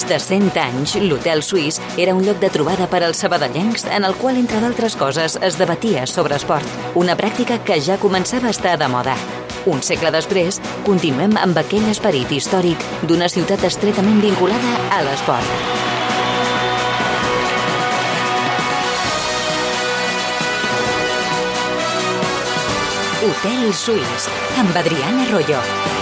de 100 anys, l'Hotel Suís era un lloc de trobada per als sabadellencs en el qual, entre d'altres coses, es debatia sobre esport. Una pràctica que ja començava a estar de moda. Un segle després, continuem amb aquell esperit històric d'una ciutat estretament vinculada a l'esport. Hotel Suís, amb Adriana Arroyo.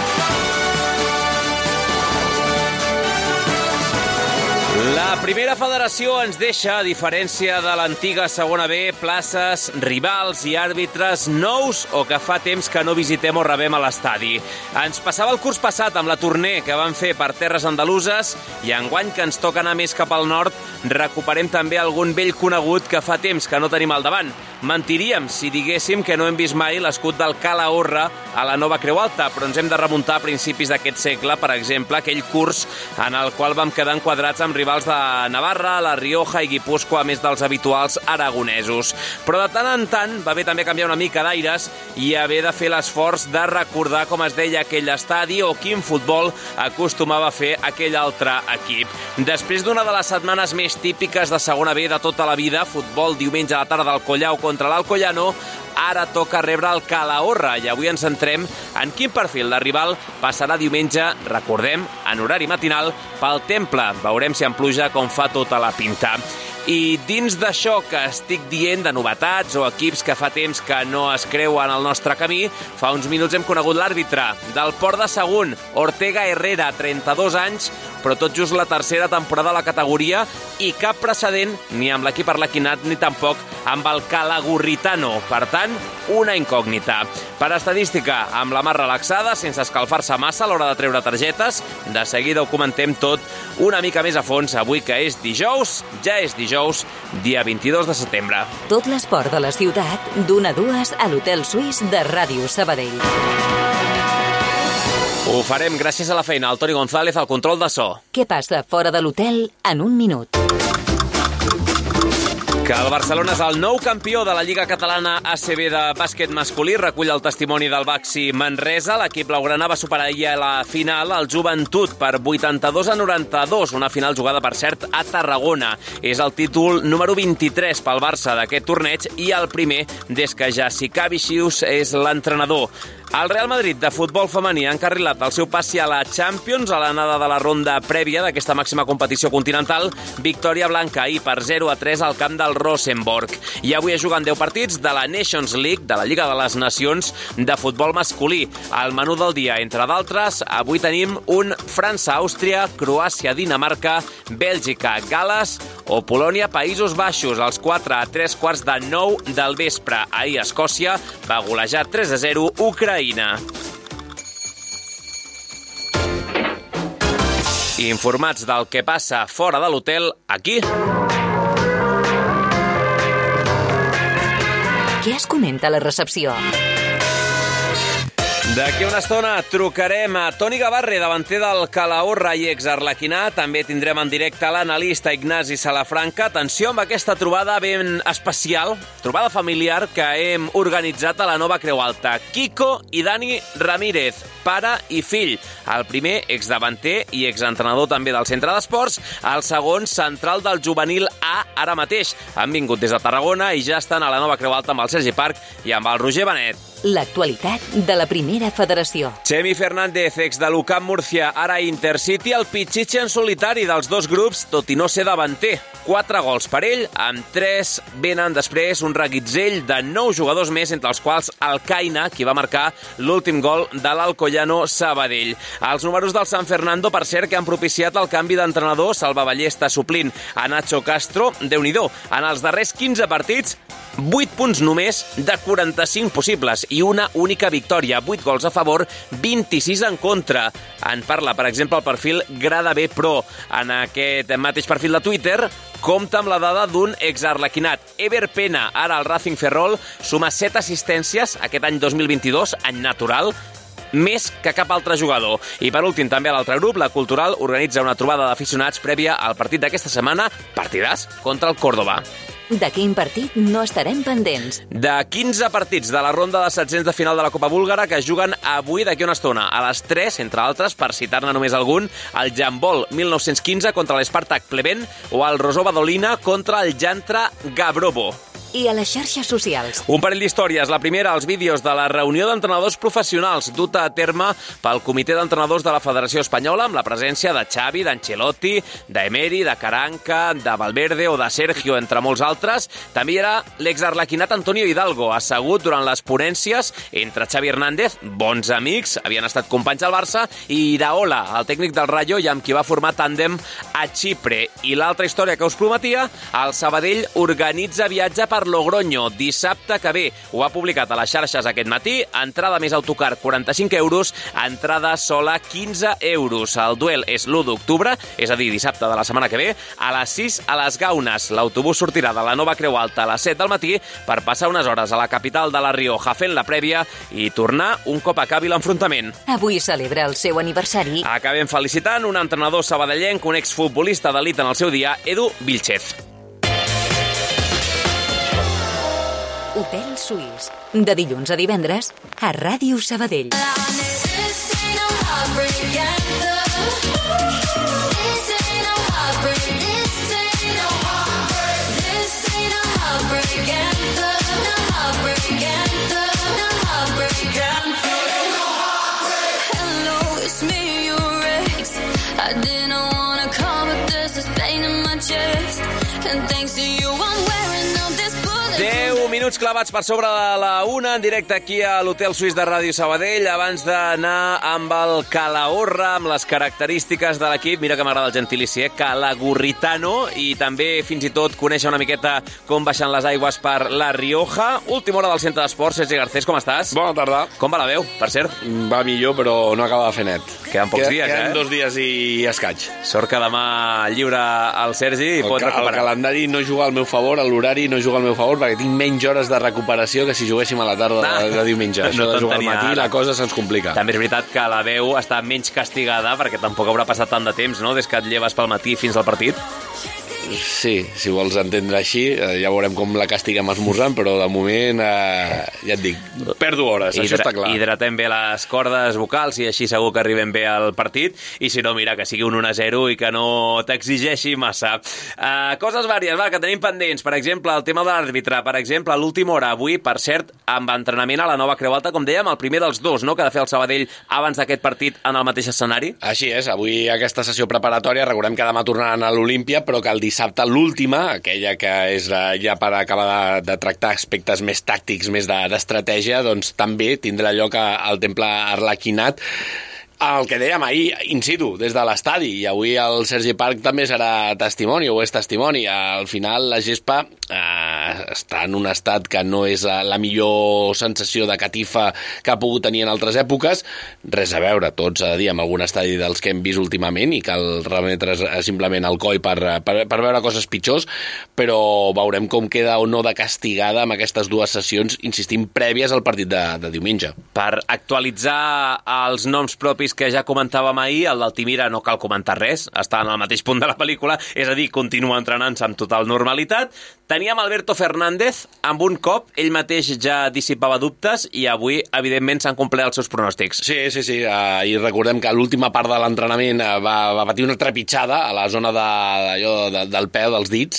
La primera federació ens deixa, a diferència de l'antiga segona B, places, rivals i àrbitres nous o que fa temps que no visitem o rebem a l'estadi. Ens passava el curs passat amb la tournée que vam fer per terres andaluses i enguany que ens toca anar més cap al nord recuperem també algun vell conegut que fa temps que no tenim al davant. Mentiríem si diguéssim que no hem vist mai l'escut del Calahorra a la Nova Creu Alta, però ens hem de remuntar a principis d'aquest segle, per exemple, aquell curs en el qual vam quedar enquadrats amb rivals de Navarra, La Rioja i Guipúscoa, a més dels habituals aragonesos. Però de tant en tant va bé també canviar una mica d'aires i haver de fer l'esforç de recordar com es deia aquell estadi o quin futbol acostumava a fer aquell altre equip. Després d'una de les setmanes més típiques de segona B de tota la vida, futbol diumenge a la tarda del Collao contra l'Alcoyano, ara toca rebre el Calahorra i avui ens centrem en quin perfil de rival passarà diumenge, recordem, en horari matinal, pel Temple. Veurem si en pluja com fa tota la pinta. I dins d'això que estic dient de novetats o equips que fa temps que no es creuen al nostre camí, fa uns minuts hem conegut l'àrbitre del Port de Sagunt, Ortega Herrera, 32 anys, però tot just la tercera temporada a la categoria i cap precedent ni amb l'equip arlequinat ni tampoc amb el Calagurritano. Per tant, una incògnita. Per estadística, amb la mà relaxada, sense escalfar-se massa a l'hora de treure targetes, de seguida ho comentem tot una mica més a fons, avui que és dijous, ja és dijous, dia 22 de setembre. Tot l'esport de la ciutat, d'1 a 2 a l'Hotel Suís de Ràdio Sabadell. Ho farem gràcies a la feina del Toni González al control de so. Què passa fora de l'hotel en un minut? Que el Barcelona és el nou campió de la Lliga Catalana ACB de bàsquet masculí, recull el testimoni del Baxi Manresa. L'equip blaugrana va superar ahir a la final el Joventut per 82-92, una final jugada, per cert, a Tarragona. És el títol número 23 pel Barça d'aquest torneig i el primer des que Jassikavicius és l'entrenador. El Real Madrid de futbol femení ha encarrilat el seu passi a la Champions a l'anada de la ronda prèvia d'aquesta màxima competició continental. Victòria blanca ahir per 0-3 al camp del Rosenborg. I avui es juguen 10 partits de la Nations League, de la Lliga de les Nacions de futbol masculí. Al menú del dia, entre d'altres, avui tenim un França-Àustria, Croàcia-Dinamarca, Bèlgica-Gales o Polònia-Països Baixos, els 4 a 3:45 del vespre. Ahir Escòcia va golejar 3-0 Ucraïna. Informats del que passa fora de l'hotel, aquí. Què es comenta a la recepció? D'aquí una estona trucarem a Toni Gavarre, davanter del Calahorra i exarlequinà. També tindrem en directe l'analista Ignasi Salafranca. Atenció amb aquesta trobada ben especial, trobada familiar que hem organitzat a la Nova Creu Alta. Kiko i Dani Ramírez, pare i fill. El primer, exdavanter i exentrenador també del centre d'esports. El segon, central del juvenil A ara mateix. Han vingut des de Tarragona i ja estan a la Nova Creu Alta amb el Sergi Parc i amb el Roger Benet. L'actualitat de la primera federació. Xemi Fernández, ex de l'UCAM Múrcia, ara Intercity, el pitxitxe en solitari dels dos grups, tot i no ser davanter. 4 gols per ell, amb 3 venen després un reguitzell de 9 jugadors més, entre els quals el Caina, qui va marcar l'últim gol de l'Alcoyano Sabadell. Els números del San Fernando, per cert, que han propiciat el canvi d'entrenador. Salva Ballesta suplint a Nacho Castro. Déu-n'hi-do, en els darrers 15 partits, 8 punts només de 45 possibles i una única victòria. 8 gols a favor, 26 en contra. En parla, per exemple, el perfil Grada B Pro. En aquest mateix perfil de Twitter compta amb la dada d'un exarlequinat. Ever Pena, ara al Racing Ferrol, suma 7 assistències aquest any 2022, any natural, més que cap altre jugador. I per últim, també a l'altre grup, la Cultural organitza una trobada d'aficionats prèvia al partit d'aquesta setmana, partidàs contra el Córdoba. De quin partit no estarem pendents? De 15 partits de la ronda de 700 de final de la Copa Búlgara que es juguen avui d'aquí una estona. A les 3, entre altres, per citar-ne només algun, el Jambol 1915 contra l'Spartak Pleven o el Rosó Badolina contra el Jantra Gabrovo. I a les xarxes socials. Un parell d'històries. La primera, els vídeos de la reunió d'entrenadors professionals duta a terme pel Comitè d'Entrenadors de la Federació Espanyola amb la presència de Xavi, d'Ancelotti, d'Emery, de Caranca, de Valverde o de Sergio, entre molts altres. També hi era l'exarlequinat Antonio Hidalgo, assegut durant les ponències entre Xavi Hernández, bons amics, havien estat companys al Barça, i Iraola, el tècnic del Rayo i amb qui va formar tàndem a Xipre. I l'altra història que us prometia, el Sabadell organitza viatge per Logroño dissabte que ve. Ho ha publicat a les xarxes aquest matí. Entrada més autocar 45 euros, entrada sola 15 euros. El duel és l'1 d'octubre, és a dir, dissabte de la setmana que ve, a les 6 a les Gaunes. L'autobús sortirà de la Nova Creu Alta a les 7 del matí per passar unes hores a la capital de La Rioja fent la prèvia i tornar un cop acabi l'enfrontament. Avui celebra el seu aniversari. Acabem felicitant un entrenador sabadellenc, un exfutbolista d'elit en el seu dia, Edu Vilchez. Hotel Suís. De dilluns a divendres a Ràdio Sabadell. Minuts clavats per sobre de la 1 en directe aquí a l'Hotel Suís de Ràdio Sabadell abans d'anar amb el Calahorra, amb les característiques de l'equip. Mira que m'agrada el gentilici, Calagurritano, i també fins i tot conèixer una miqueta com baixen les aigües per La Rioja. Última hora del Centre d'Esports. Sergi Garcés, com estàs? Bona tarda. Com va la veu, per cert? Va millor, però no acaba de fer net. Queden pocs dies, Queden 2 dies i escaig. Sort que demà lliure el Sergi i pot recuperar. El calendari no juga al meu favor, l'horari no juga al meu favor, perquè tinc menys hores de recuperació que si juguéssim a la tarda de diumenge. Això de jugar al matí, la cosa se'ns complica. També és veritat que la veu està menys castigada, perquè tampoc haurà passat tant de temps, no?, des que et lleves pel matí fins al partit. Sí, si vols entendre així, ja veurem com la castiguem esmorzant, però de moment, ja et dic, perdo hores, això està clar. Hidratem bé les cordes vocals i així segur que arribem bé al partit, i si no, mira, que sigui un 1-0 i que no t'exigeixi massa. Coses vàries, que tenim pendents, per exemple, el tema de l'àrbitre, per exemple, a l'última hora, avui, per cert, amb entrenament a la Nova Creu Alta, com dèiem, el primer dels dos, no?, que ha de fer el Sabadell abans d'aquest partit en el mateix escenari. Així és, avui aquesta sessió preparatòria, recordem que demà tornaran a l'Olímpia, però que el dissabte l'última, aquella que és ja per acabar de tractar aspectes més tàctics, més d'estratègia, doncs també tindrà lloc al Temple Arlequinat. El que dèiem ahir, in situ, des de l'estadi, i avui el Sergi Parc també serà testimoni, o és testimoni. Al final la gespa està en un estat que no és la millor sensació de catifa que ha pogut tenir en altres èpoques. Res a veure, tots a dir, amb algun estadi dels que hem vist últimament, i cal remetre's simplement al coll per veure coses pitjors, però veurem com queda o no de castigada amb aquestes dues sessions, insistim, prèvies al partit de diumenge. Per actualitzar els noms propis que ja comentàvem ahir, el d'Altimira no cal comentar res, està en el mateix punt de la pel·lícula, és a dir, continua entrenant-se amb total normalitat. Teníem Alberto Fernández, amb un cop, ell mateix ja dissipava dubtes i avui, evidentment, s'han complert els seus pronòstics. Sí, i recordem que a l'última part de l'entrenament va patir una trepitjada a la zona del peu, dels dits,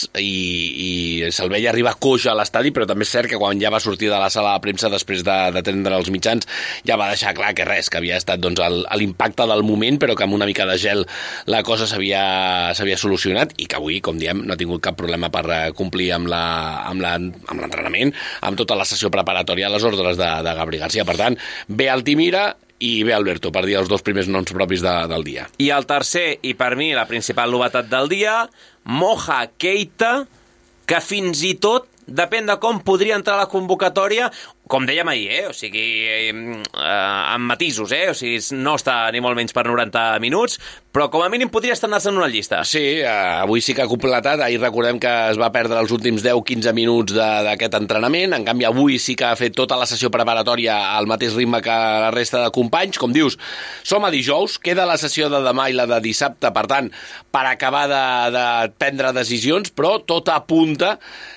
i se'l veia arribar coix a l'estadi, però també és cert que quan ja va sortir de la sala de premsa després d'atendre els mitjans, ja va deixar clar que res, que havia estat doncs, l'impacte del moment, però que amb una mica de gel la cosa s'havia solucionat, i que avui, com diem, no ha tingut cap problema per complir amb l'entrenament, amb tota la sessió preparatòria a les ordres de Gabri García. Per tant, ve Altimira i ve Alberto, per dir els dos primers noms propis del dia. I el tercer, i per mi la principal novetat del dia, Moja Keita, que fins i tot depèn de com podria entrar a la convocatòria, com dèiem ahir, o sigui, amb matisos, o sigui, no està ni molt menys per 90 minuts, però com a mínim podria estar-se en una llista. Sí, avui sí que ha completat, ahir recordem que es va perdre els últims 10-15 minuts d'aquest entrenament, en canvi avui sí que ha fet tota la sessió preparatòria al mateix ritme que la resta de companys. Com dius, som a dijous, queda la sessió de demà i la de dissabte, per tant, per acabar de prendre decisions, però tot apunta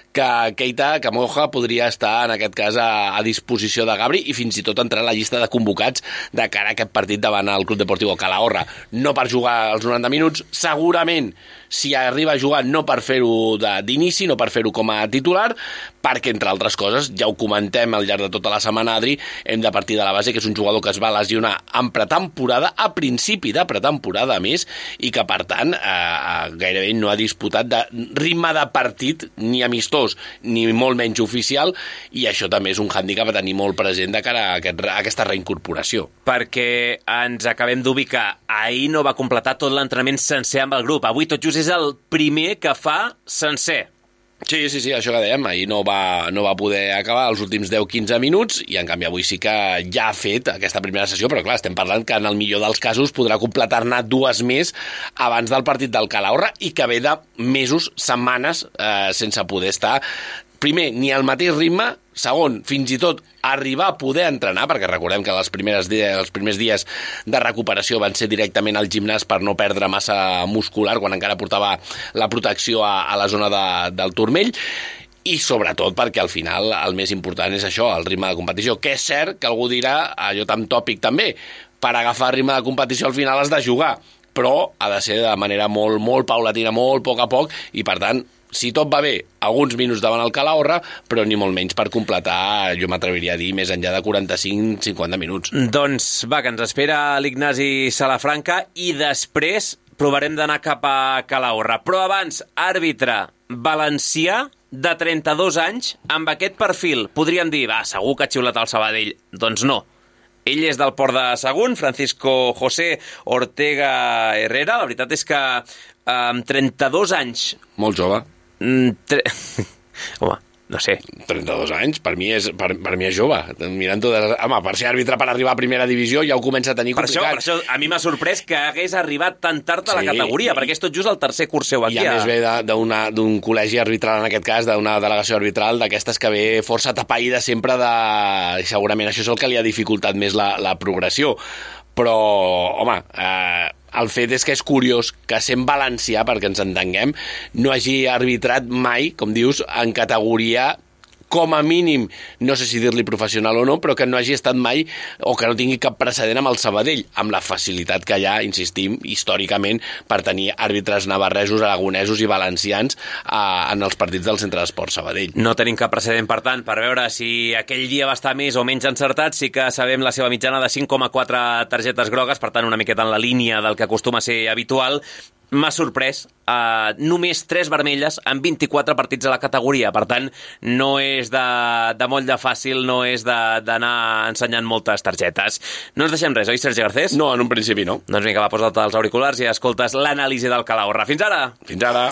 que Keita, que Moja podria estar en aquest cas a disposició de Gabri i fins i tot entrar a la llista de convocats de cara a aquest partit davant el Club Deportivo Calahorra. No per jugar els 90 minuts, segurament si arriba a jugar no per fer-ho d'inici, no per fer-ho com a titular, perquè, entre altres coses, ja ho comentem al llarg de tota la setmana, Adri, hem de partir de la base que és un jugador que es va lesionar en pretemporada, a principi de pretemporada, a més, i que, per tant, gairebé no ha disputat de ritme de partit ni amistós, ni molt menys oficial, i això també és un hàndicap a tenir molt present de cara a aquesta reincorporació. Perquè ens acabem d'ubicar, ahir no va completar tot l'entrenament sencer amb el grup. Avui tot just és el primer que fa sencer. Sí, això que dèiem, ahir no va poder acabar els últims 10-15 minuts i en canvi avui sí que ja ha fet aquesta primera sessió, però clar, estem parlant que en el millor dels casos podrà completar-ne 2 més abans del partit del Calahorra i que ve de mesos, setmanes, sense poder estar primer, ni al mateix ritme, segon, fins i tot arribar a poder entrenar, perquè recordem que els primers dies de recuperació van ser directament al gimnàs per no perdre massa muscular quan encara portava la protecció a la zona del turmell, i sobretot perquè al final el més important és això, el ritme de competició, que és cert que algú dirà, allò tan tòpic també, per agafar ritme de competició al final has de jugar, però ha de ser de manera molt, molt paulatina, molt a poc, i per tant, si tot va bé, alguns minuts davant el Calahorra, però ni molt menys per completar, jo m'atreviria a dir, més enllà de 45-50 minuts. Doncs va, que ens espera l'Ignasi Salafranca i després provarem d'anar cap a Calahorra. Però abans, àrbitre valencià de 32 anys, amb aquest perfil, podríem dir, segur que ha xiulat el Sabadell. Doncs no. Ell és del Port de Sagunt, Francisco José Ortega Herrera. La veritat és que amb 32 anys... Molt jove. Home, no sé. 32 anys, per mi és jove. Mirant tot, home, per ser àrbitre per arribar a primera divisió ja ho comença a tenir complicat. Per això a mi m'ha sorprès que hagués arribat tan tard a la categoria, perquè és tot just el tercer curs seu aquí. I a més ve d'un col·legi arbitral, en aquest cas, d'una delegació arbitral d'aquestes que ve força tapaïda sempre segurament això és el que li ha dificultat més la progressió. Però, home, el fet és que és curiós que sent valencià, perquè ens entenguem, no hagi arbitrat mai, com dius, en categoria com a mínim, no sé si dir-li professional o no, però que no hagi estat mai o que no tingui cap precedent amb el Sabadell, amb la facilitat que hi ha, insistim, històricament, per tenir àrbitres navarresos, aragonesos i valencians en els partits del Centre d'Esport Sabadell. No tenim cap precedent, per tant, per veure si aquell dia va estar més o menys encertat. Sí que sabem la seva mitjana de 5,4 targetes grogues, per tant, una miqueta en la línia del que acostuma a ser habitual. M'ha sorprès només 3 vermelles en 24 partits a la categoria. Per tant, no és de molt de fàcil, no és d'anar ensenyant moltes targetes. No ens deixem res, oi, Sergi Garcés? No, en un principi no. Doncs vinga, va, posa't els auriculars i escoltes l'anàlisi del Calahorra. Fins ara! Fins ara!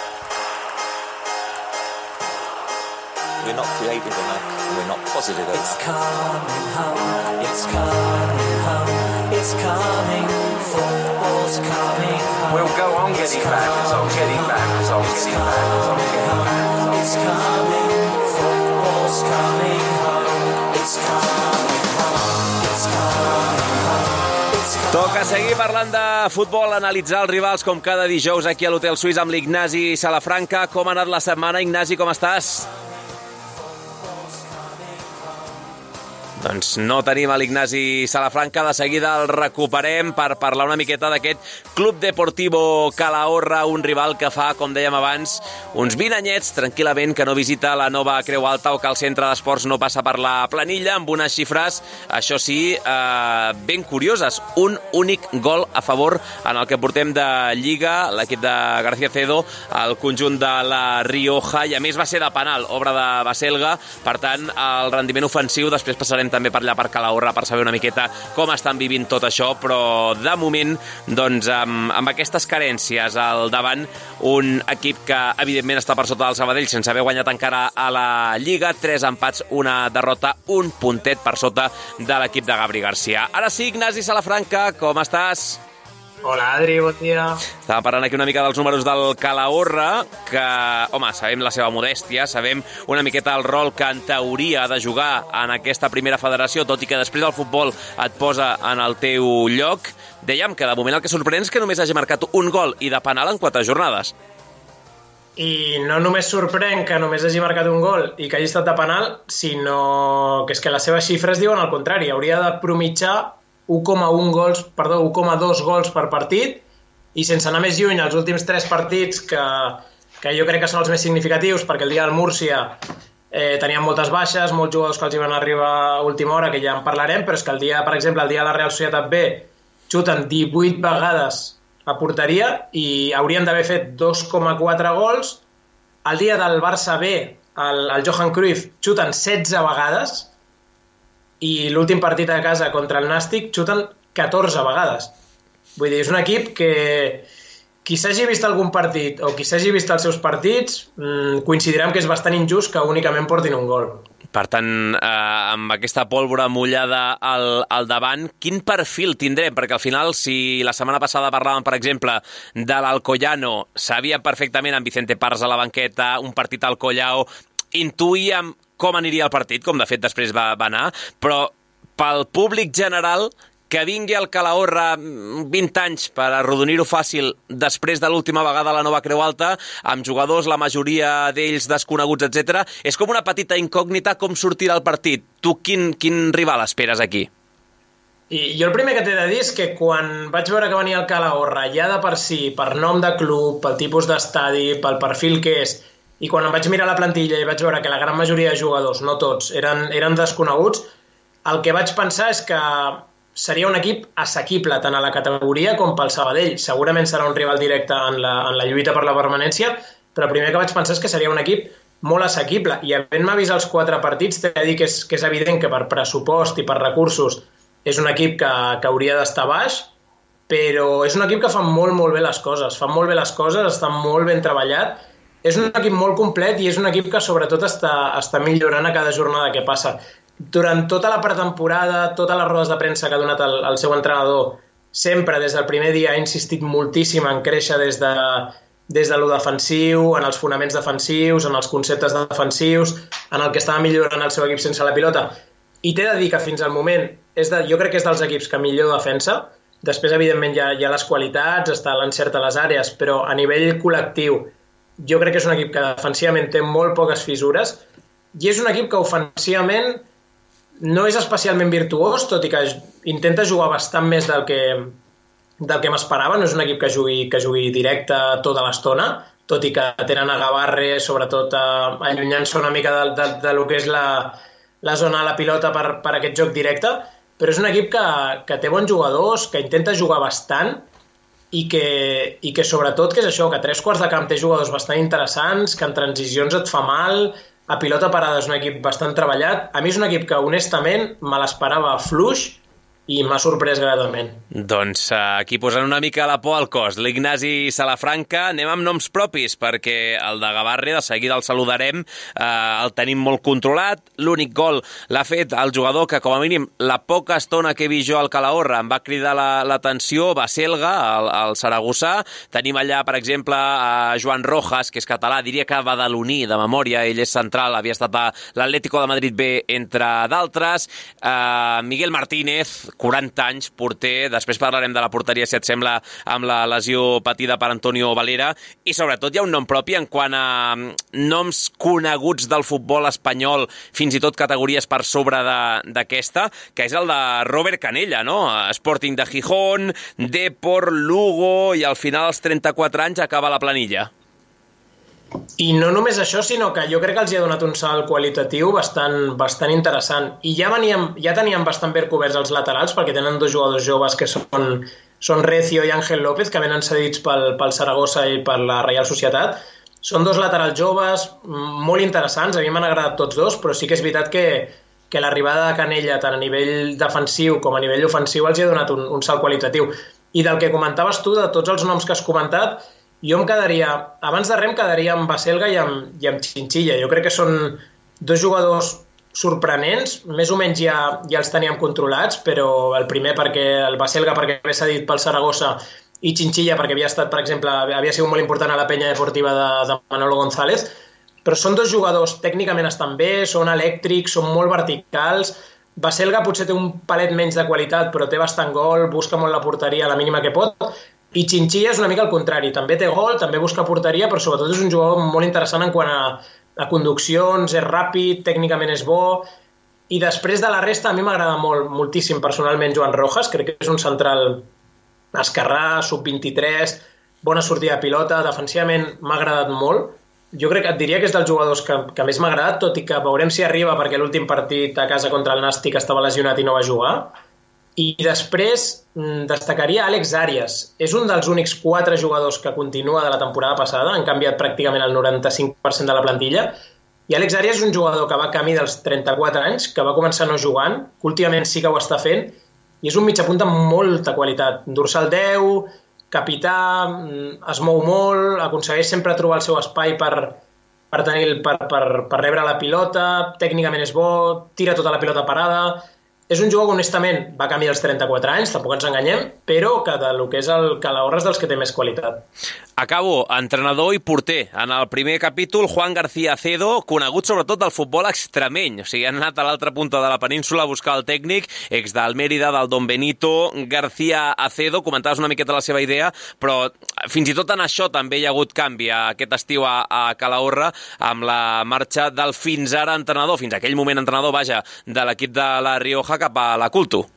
We're not creative enough, we're not positive enough. It's coming home, it's coming home, it's coming, football's coming home. We'll go on getting back, I'm getting back, I'm getting back, I'm getting back. It's coming, football's coming home, it's coming home, it's coming home, it's coming. Toca seguir parlant de futbol, analitzar els rivals com cada dijous aquí a l'Hotel Suís amb l'Ignasi Salafranca. Com ha anat la setmana, Ignasi, com estàs? Doncs no tenim a l'Ignasi Salafranca. De seguida el recuperem per parlar una miqueta d'aquest Club Deportivo Calahorra, un rival que fa, com dèiem abans, uns 20 anyets tranquil·lament que no visita la nova Creu Alta o que el centre d'esports no passa per la planilla, amb unes xifres, això sí, ben curioses. Un únic gol a favor en el que portem de Lliga, l'equip de García Cedo, el conjunt de la Rioja, i a més va ser de penal, obra de Baselga. Per tant, el rendiment ofensiu, després passarem també per allà per Calahorra per saber una miqueta com estan vivint tot això, però de moment, doncs, amb aquestes carències al davant, un equip que evidentment està per sota del Sabadell sense haver guanyat encara a la Lliga, 3 empats, una derrota, un puntet per sota de l'equip de Gabri García. Ara sí, Ignasi Salafranca, com estàs? Hola, Adri, bon dia. Estava parlant aquí una mica dels números del Calahorra, que, home, sabem la seva modèstia, sabem una miqueta el rol que en teoria ha de jugar en aquesta primera federació, tot i que després el futbol et posa en el teu lloc. Dèiem que de moment el que sorprèn és que només hagi marcat un gol i de penal en 4 jornades. I no només sorprèn que només hagi marcat un gol i que hagi estat de penal, sinó que és que les seves xifres diuen el contrari. Hauria de promitjar 1,2 gols per partit, i sense anar més lluny, els últims 3 partits que jo crec que són els més significatius, perquè el dia del Múrcia tenien moltes baixes, molts jugadors que els hi van arribar a última hora, que ja en parlarem, però és que el dia de la Real Societat B xuten 18 vegades a porteria i haurien d'haver fet 2,4 gols. El dia del Barça B, el Johan Cruyff, xuten 16 vegades, i l'últim partit a casa contra el Nàstic xuten 14 vegades. Vull dir, és un equip que qui s'hagi vist algun partit o qui s'hagi vist els seus partits coincidirà que és bastant injust que únicament portin un gol. Per tant, amb aquesta pólvora mullada al davant, quin perfil tindrem? Perquè al final, si la setmana passada parlàvem, per exemple, de l'Alcoyano, sabíem perfectament amb Vicente Pars a la banqueta, un partit al Collao, intuïem com aniria el partit, com de fet després va anar, però pel públic general, que vingui el Calahorra 20 anys per arrodonir-ho fàcil després de l'última vegada a la Nova Creu Alta, amb jugadors, la majoria d'ells desconeguts, etc. És com una petita incògnita com sortirà el partit. Tu quin rival esperes aquí? I jo el primer que t'he de dir és que quan vaig veure que venia el Calahorra, ja de per si, per nom de club, pel tipus d'estadi, pel perfil que és, i quan em vaig mirar la plantilla i vaig veure que la gran majoria de jugadors, no tots, eren desconeguts, el que vaig pensar és que seria un equip assequible tant a la categoria com pel Sabadell. Segurament serà un rival directe en la lluita per la permanència, però el primer que vaig pensar és que seria un equip molt assequible. I havent-me vist els 4 partits, t'he de dir que és evident que per pressupost i per recursos és un equip que hauria d'estar baix, però és un equip que fa molt bé les coses. Fa molt bé les coses, està molt ben treballat. És un equip molt complet i és un equip que sobretot està millorant a cada jornada que passa. Durant tota la pretemporada, totes les rodes de premsa que ha donat el seu entrenador, sempre des del primer dia ha insistit moltíssim en créixer des de lo defensiu, en els fonaments defensius, en els conceptes defensius, en el que estava millorant el seu equip sense la pilota. I t'he de dir que fins al moment jo crec que és dels equips que millor defensa. Després, evidentment, hi ha les qualitats, està l'encert a les àrees, però a nivell col·lectiu jo crec que és un equip que defensivament té molt poques fissures i és un equip que ofensivament no és especialment virtuós, tot i que intenta jugar bastant més del que m'esperava. No és un equip que jugui directe tota l'estona, tot i que tenen a Gavarre, sobretot allunyant-se una mica de lo que és la zona de la pilota per aquest joc directe, però és un equip que té bons jugadors, que intenta jugar bastant i que sobretot que és això, que a 3 quarts de camp té jugadors bastant interessants, que en transicions et fa mal. A pilota parada és un equip bastant treballat. A mi és un equip que, honestament, me l'esperava fluix i m'ha sorprès gradament. Doncs aquí posant una mica la por al cos. L'Ignasi Salafranca, anem amb noms propis, perquè el de Gavarre, de seguida el saludarem, el tenim molt controlat. L'únic gol l'ha fet el jugador que, com a mínim, la poca estona que he vist jo al Calahorra em va cridar l'atenció, Baselga, el saragossà. Tenim allà, per exemple, a Joan Rojas, que és català, diria que badaloní de memòria, ell és central, havia estat a l'Atlético de Madrid B, entre d'altres. Miguel Martínez, 40 anys, porter. Després parlarem de la porteria, si et sembla, amb la lesió patida per Antonio Valera. I sobretot hi ha un nom propi en quant a noms coneguts del futbol espanyol, fins i tot categories per sobre d'aquesta, que és el de Robert Canella, no? Sporting de Gijón, Depor, Lugo, i al final, als 34 anys, acaba la planilla. I no només això, sinó que jo crec que els hi ha donat un salt qualitatiu bastant interessant. I ja teníem bastant ben coberts els laterals, perquè tenen 2 jugadors joves que són Recio i Ángel López, que venen cedits pel Saragossa i per la Real Societat. Són 2 laterals joves, molt interessants, a mi m'han agradat tots 2, però sí que és veritat que l'arribada de Canella, tant a nivell defensiu com a nivell ofensiu, els hi ha donat un salt qualitatiu. I del que comentaves tu, de tots els noms que has comentat, jo abans de res em quedaria amb Baselga i amb Chinchilla. Jo crec que són 2 jugadors sorprenents, més o menys ja els teníem controlats, però el primer el Baselga perquè havia cedit pel Saragossa i Chinchilla perquè havia estat, per exemple, havia sigut molt important a la penya deportiva de Manolo González, però són 2 jugadors, tècnicament estan bé, són elèctrics, són molt verticals. Baselga potser té un palet menys de qualitat, però té bastant gol, busca molt la porteria a la mínima que pot, I Chinchilla és una mica al contrari, també té gol, també busca porteria, però sobretot és un jugador molt interessant en quant a conduccions, és ràpid, tècnicament és bo, i després de la resta a mi m'agrada moltíssim personalment Joan Rojas, crec que és un central esquerrà, sub-23, bona sortida de pilota, defensivament m'ha agradat molt. Jo crec que et diria que és dels jugadors que més m'ha agradat, tot i que veurem si arriba perquè l'últim partit a casa contra el Nàstic estava lesionat i no va jugar. I després destacaria Àlex Arias. És un dels únics 4 jugadors que continua de la temporada passada, han canviat pràcticament el 95% de la plantilla, i Àlex Arias és un jugador que va camí dels 34 anys, que va començar no jugant, que últimament sí que ho està fent, i és un mitjapunta amb molta qualitat. Dorsal 10, capità, es mou molt, aconsegueix sempre trobar el seu espai per rebre la pilota, tècnicament és bo, tira tota la pilota parada. És un jugador que, honestament, va camí dels 34 anys, tampoc ens enganyem, però que del que és el Calahorra és dels que té més qualitat. Acabo, entrenador i porter. En el primer capítol, Juan García Acedo, conegut sobretot del futbol extremeny. O sigui, han anat a l'altra punta de la península a buscar el tècnic, ex del Mérida, del Don Benito. García Acedo, comentaves una miqueta la seva idea, però fins i tot en això també hi ha hagut canvi aquest estiu a Calahorra amb la marxa del fins ara entrenador, fins aquell moment entrenador, vaja, de l'equip de la Rioja cap a la Culto.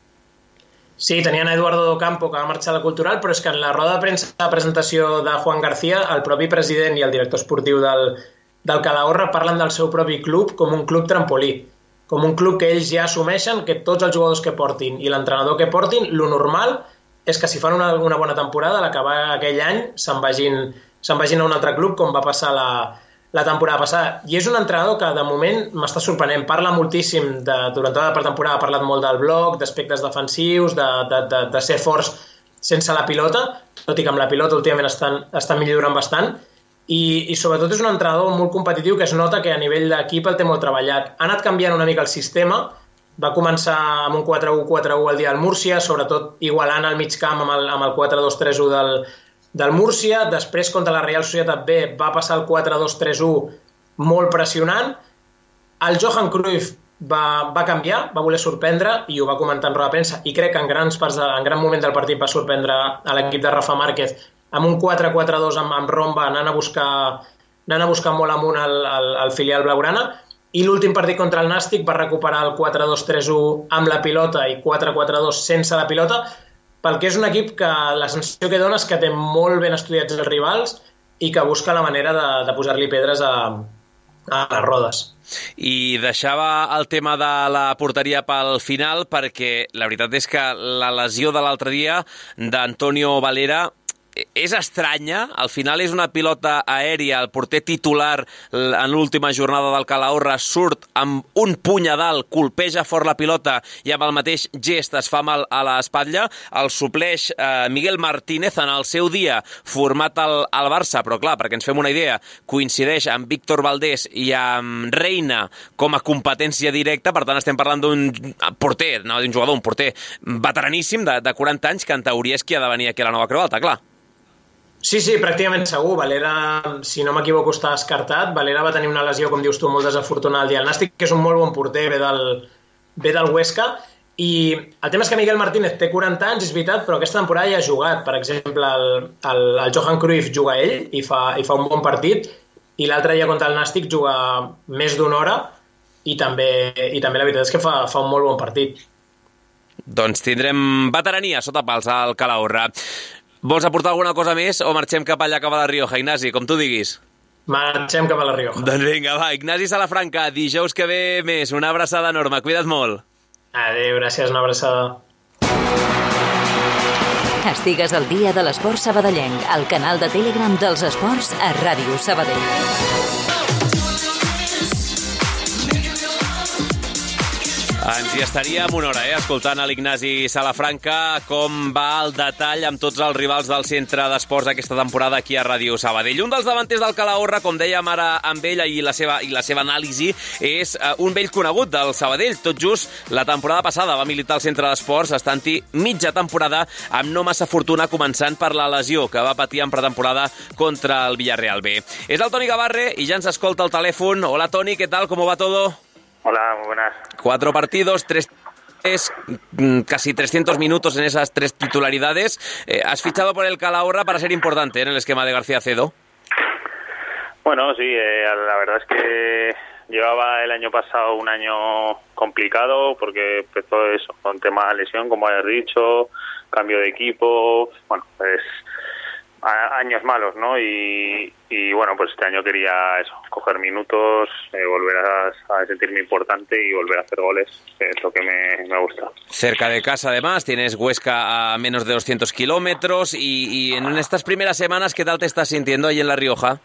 Sí, tenien Eduardo Docampo, que va marxar a la Cultural, però és que en la roda de premsa de presentació de Juan García, el propi president i el director esportiu del Calahorra parlen del seu propi club com un club trampolí, com un club que ells ja assumeixen que tots els jugadors que portin i l'entrenador que portin, lo normal és que si fan una bona temporada, a l'acabar aquell any se'n vagin a un altre club, com va passar la temporada passada. I és un entrenador que de moment m'està sorprenent. Parla moltíssim, durant tota la temporada ha parlat molt del bloc, d'aspectes defensius, de ser forts sense la pilota, tot i que amb la pilota últimament estan millorant bastant. I sobretot és un entrenador molt competitiu que es nota que a nivell d'equip el té molt treballat. Ha anat canviant una mica el sistema, va començar amb un 4-1-4-1 el dia del Múrcia, sobretot igualant el mig camp amb el 4-2-3-1 del Múrcia. Després contra la Real Societat B va passar el 4-2-3-1 molt pressionant. El Johan Cruyff va canviar, va voler sorprendre i ho va comentar en roda de premsa, i crec que en gran moment del partit va sorprendre a l'equip de Rafa Márquez amb un 4-4-2 amb Romba anant a buscar molt amunt el filial blaugrana. I l'últim partit contra el Nàstic va recuperar el 4-2-3-1 amb la pilota i 4-4-2 sense la pilota, perquè és un equip que la sensació que dona és que té molt ben estudiats els rivals i que busca la manera de posar-li pedres a les rodes. I deixava el tema de la porteria pel final perquè la veritat és que la lesió de l'altre dia d'Antonio Valera és estranya, al final és una pilota aèria, el porter titular en l'última jornada del Calahorra surt amb un puny a dalt, colpeja fort la pilota i amb el mateix gest es fa mal a l'espatlla, el supleix Miguel Martínez en el seu dia format al Barça, però clar, perquè ens fem una idea, coincideix amb Víctor Valdés i amb Reina com a competència directa, per tant estem parlant d'un porter, no d'un jugador, un porter veteraníssim de 40 anys que en teoria és qui ha de venir aquí a la Nova Creu Alta, clar. Sí, pràcticament segur. Valera, si no m'equivoco, està descartat. Valera va tenir una lesió, com dius tu, molt desafortunada al dia del Nàstic, que és un molt bon porter, ve del Huesca. I el tema és que Miguel Martínez té 40 anys, és veritat, però aquesta temporada ja ha jugat. Per exemple, el Johan Cruyff juga ell i fa un bon partit, i l'altre dia contra el Nàstic juga més d'una hora i també la veritat és que fa un molt bon partit. Doncs tindrem veterania sota pals al Calahorra. Vols aportar alguna cosa més o marxem cap allà, cap a la Rioja, Ignasi? Com tu diguis. Marxem cap a la Rioja. Doncs vinga, va. Ignasi Salafranca, dijous que ve més. Una abraçada enorme. Cuida't molt. Adéu, gràcies. Una abraçada. Estigues al dia de l'esport sabadellenc, al canal de Telegram dels esports a Ràdio Sabadell. Ens hi estaríem una hora, escoltant a l'Ignasi Salafranca com va el detall amb tots els rivals del centre d'esports aquesta temporada aquí a Ràdio Sabadell. Un dels davanters del Calahorra, com dèiem ara amb ell i la seva anàlisi, és un vell conegut del Sabadell. Tot just la temporada passada va militar al centre d'esports, estant-hi mitja temporada amb no massa fortuna, començant per la lesió que va patir en pretemporada contra el Villarreal B. És el Toni Gavarre i ja ens escolta al telèfon. Hola, Toni, ¿qué tal? ¿Cómo va todo? Hola, muy buenas. 4 partidos, 3 es casi 300 minutos en esas 3 titularidades. Has fichado por el Calahorra para ser importante en el esquema de García Cedo. Bueno, sí, la verdad es que llevaba el año pasado un año complicado porque empezó eso, con tema de lesión, como hayas dicho, cambio de equipo, bueno, pues años malos, ¿no? Y bueno, pues este año quería eso, coger minutos, volver a sentirme importante y volver a hacer goles, que es lo que me gusta. Cerca de casa, además, tienes Huesca a menos de 200 kilómetros y en estas primeras semanas, ¿qué tal te estás sintiendo ahí en La Rioja?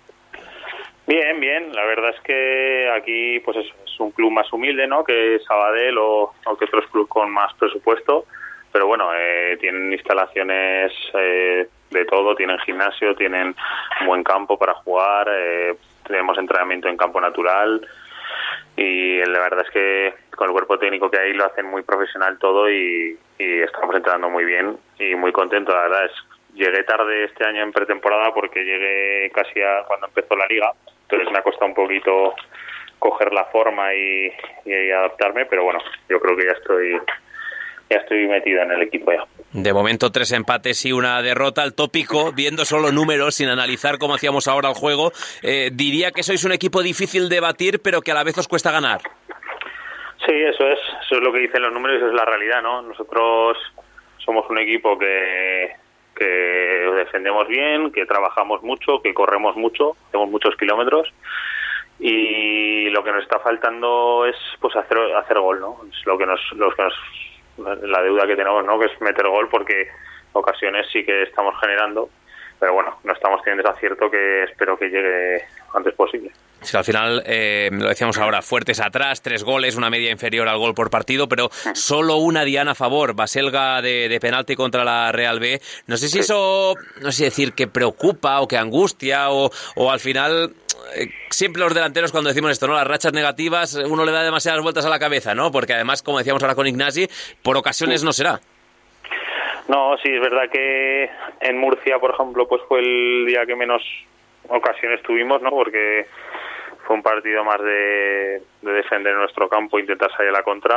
Bien, la verdad es que aquí pues es un club más humilde, ¿no?, que Sabadell o que otros clubes con más presupuesto, pero bueno, tienen instalaciones de todo, tienen gimnasio, tienen un buen campo para jugar, tenemos entrenamiento en campo natural y la verdad es que con el cuerpo técnico que hay lo hacen muy profesional todo y estamos entrenando muy bien y muy contento, la verdad llegué tarde este año en pretemporada porque llegué casi a cuando empezó la liga, entonces me ha costado un poquito coger la forma y adaptarme, pero bueno, yo creo que ya estoy metido en el equipo ya. De momento 3 empates y 1 derrota. El tópico, viendo solo números, sin analizar cómo hacíamos ahora el juego, diría que sois un equipo difícil de batir, pero que a la vez os cuesta ganar. Sí, eso es lo que dicen los números, eso es la realidad, ¿no? Nosotros somos un equipo que defendemos bien, que trabajamos mucho, que corremos mucho, hacemos muchos kilómetros y lo que nos está faltando es pues hacer gol, ¿no? Es lo que nos la deuda que tenemos, ¿no?, que es meter gol, porque ocasiones sí que estamos generando, pero bueno, no estamos teniendo ese acierto que espero que llegue antes posible. Sí, al final, lo decíamos ahora, fuertes atrás, 3 goles, una media inferior al gol por partido, pero solo una diana a favor, Baselga de penalti contra la Real B. No sé si eso, no sé decir que preocupa o que angustia o al final, siempre los delanteros cuando decimos esto, ¿no?, las rachas negativas, uno le da demasiadas vueltas a la cabeza, ¿no? Porque además, como decíamos ahora con Ignasi, por ocasiones no será. No, sí, es verdad que en Murcia, por ejemplo, pues fue el día que menos ocasiones tuvimos, ¿no? Porque fue un partido más de defender nuestro campo, intentar salir a la contra,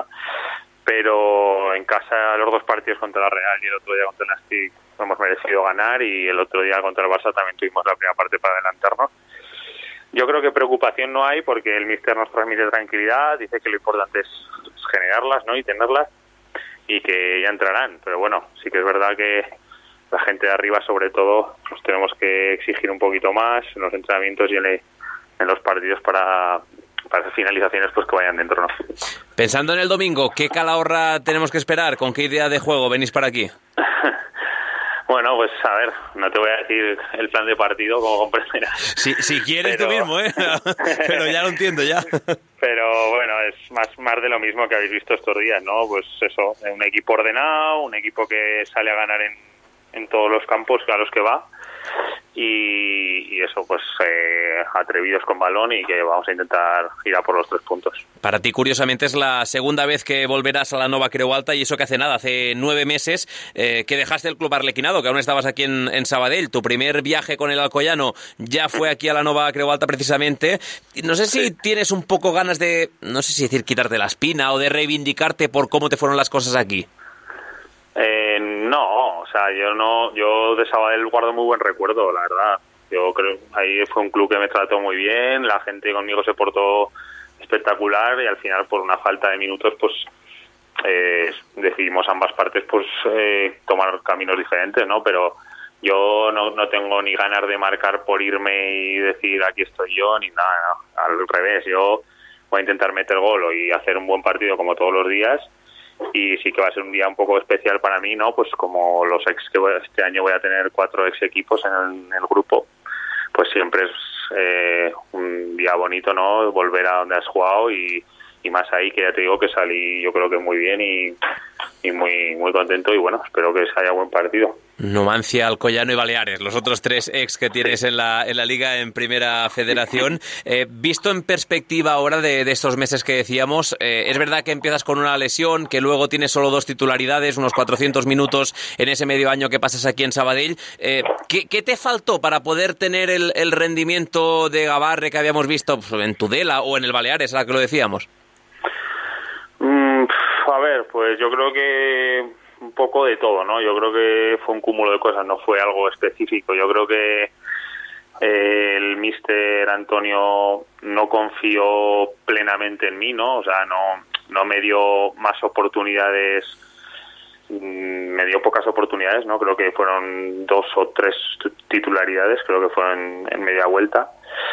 pero en casa los 2 partidos contra la Real y el otro día contra el Nastic hemos merecido ganar y el otro día contra el Barça también tuvimos la primera parte para adelantarnos. Yo creo que preocupación no hay porque el míster nos transmite tranquilidad, dice que lo importante es generarlas, ¿no?, y tenerlas y que ya entrarán, pero bueno, sí que es verdad que la gente de arriba sobre todo nos tenemos que exigir un poquito más en los entrenamientos y en los partidos para hacer finalizaciones pues que vayan dentro, ¿no? Pensando en el domingo, ¿qué Calahorra tenemos que esperar? ¿Con qué idea de juego venís para aquí? Bueno, pues a ver, no te voy a decir el plan de partido como comprenderás. Si quieres tú mismo, pero ya lo entiendo ya. Pero bueno, es más de lo mismo que habéis visto estos días, ¿no? Pues eso, un equipo ordenado, un equipo que sale a ganar en todos los campos a los que va y eso, pues atrevidos con balón y que vamos a intentar ir a por los 3 puntos. Para ti, curiosamente, es la segunda vez que volverás a la Nova Creu Alta y eso que hace nada, hace 9 meses que dejaste el club arlequinado, que aún estabas aquí en Sabadell. Tu primer viaje con el Alcoyano ya fue aquí a la Nova Creu Alta precisamente. No sé si tienes un poco ganas de, no sé si decir quitarte la espina o de reivindicarte por cómo te fueron las cosas aquí. No, o sea, yo de Sabadell guardo muy buen recuerdo, la verdad. Yo creo ahí fue un club que me trató muy bien, la gente conmigo se portó espectacular y al final por una falta de minutos pues decidimos ambas partes pues tomar caminos diferentes, ¿no? Pero yo no tengo ni ganas de marcar por irme y decir aquí estoy yo ni nada, no. Al revés, yo voy a intentar meter gol y hacer un buen partido como todos los días. Y sí que va a ser un día un poco especial para mí, ¿no? Pues como los este año voy a tener 4 ex equipos en el grupo, pues siempre es un día bonito, ¿no? Volver a donde has jugado y más ahí, que ya te digo que salí yo creo que muy bien y muy contento y bueno, espero que haya buen partido. Numancia, Alcoyano y Baleares, los otros 3 ex que tienes en la Liga en Primera Federación. Visto en perspectiva ahora de estos meses que decíamos, es verdad que empiezas con una lesión, que luego tienes solo 2 titularidades, unos 400 minutos en ese medio año que pasas aquí en Sabadell. ¿Qué te faltó para poder tener el rendimiento de Gabarre que habíamos visto en Tudela o en el Baleares, a la que lo decíamos? A ver, pues yo creo que un poco de todo, ¿no? Yo creo que fue un cúmulo de cosas, no fue algo específico. Yo creo que el míster Antonio no confió plenamente en mí, ¿no? O sea, no me dio más oportunidades, me dio pocas oportunidades, ¿no? Creo que fueron 2 o 3 titularidades, creo que fueron en media vuelta.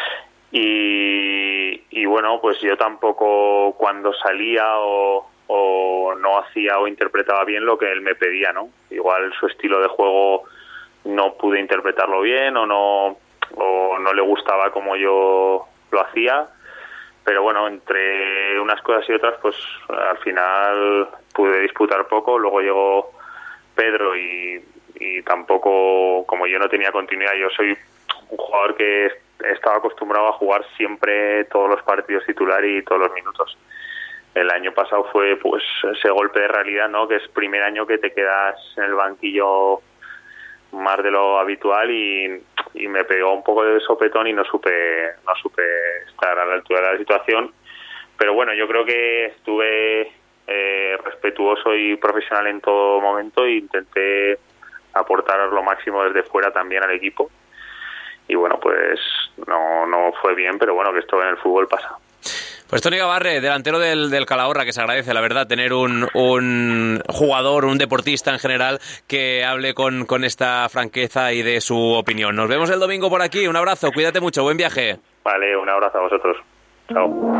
Y bueno, pues yo tampoco cuando salía o no hacía o interpretaba bien lo que él me pedía, ¿no? Igual su estilo de juego no pude interpretarlo bien o no le gustaba como yo lo hacía, pero bueno, entre unas cosas y otras, pues al final pude disputar poco. Luego llegó Pedro y tampoco, como yo no tenía continuidad, yo soy un jugador que estaba acostumbrado a jugar siempre todos los partidos titular y todos los minutos. El año pasado fue pues ese golpe de realidad, ¿no? Que es primer año que te quedas en el banquillo más de lo habitual y me pegó un poco de sopetón y no supe estar a la altura de la situación. Pero bueno, yo creo que estuve respetuoso y profesional en todo momento e intenté aportar lo máximo desde fuera también al equipo. Y bueno, pues no fue bien, pero bueno, que esto en el fútbol pasa. Pues Toni Gabarre, delantero del Calahorra, que se agradece, la verdad, tener un jugador, un deportista en general que hable con esta franqueza y de su opinión. Nos vemos el domingo por aquí. Un abrazo, cuídate mucho, buen viaje. Vale, un abrazo a vosotros. Chao.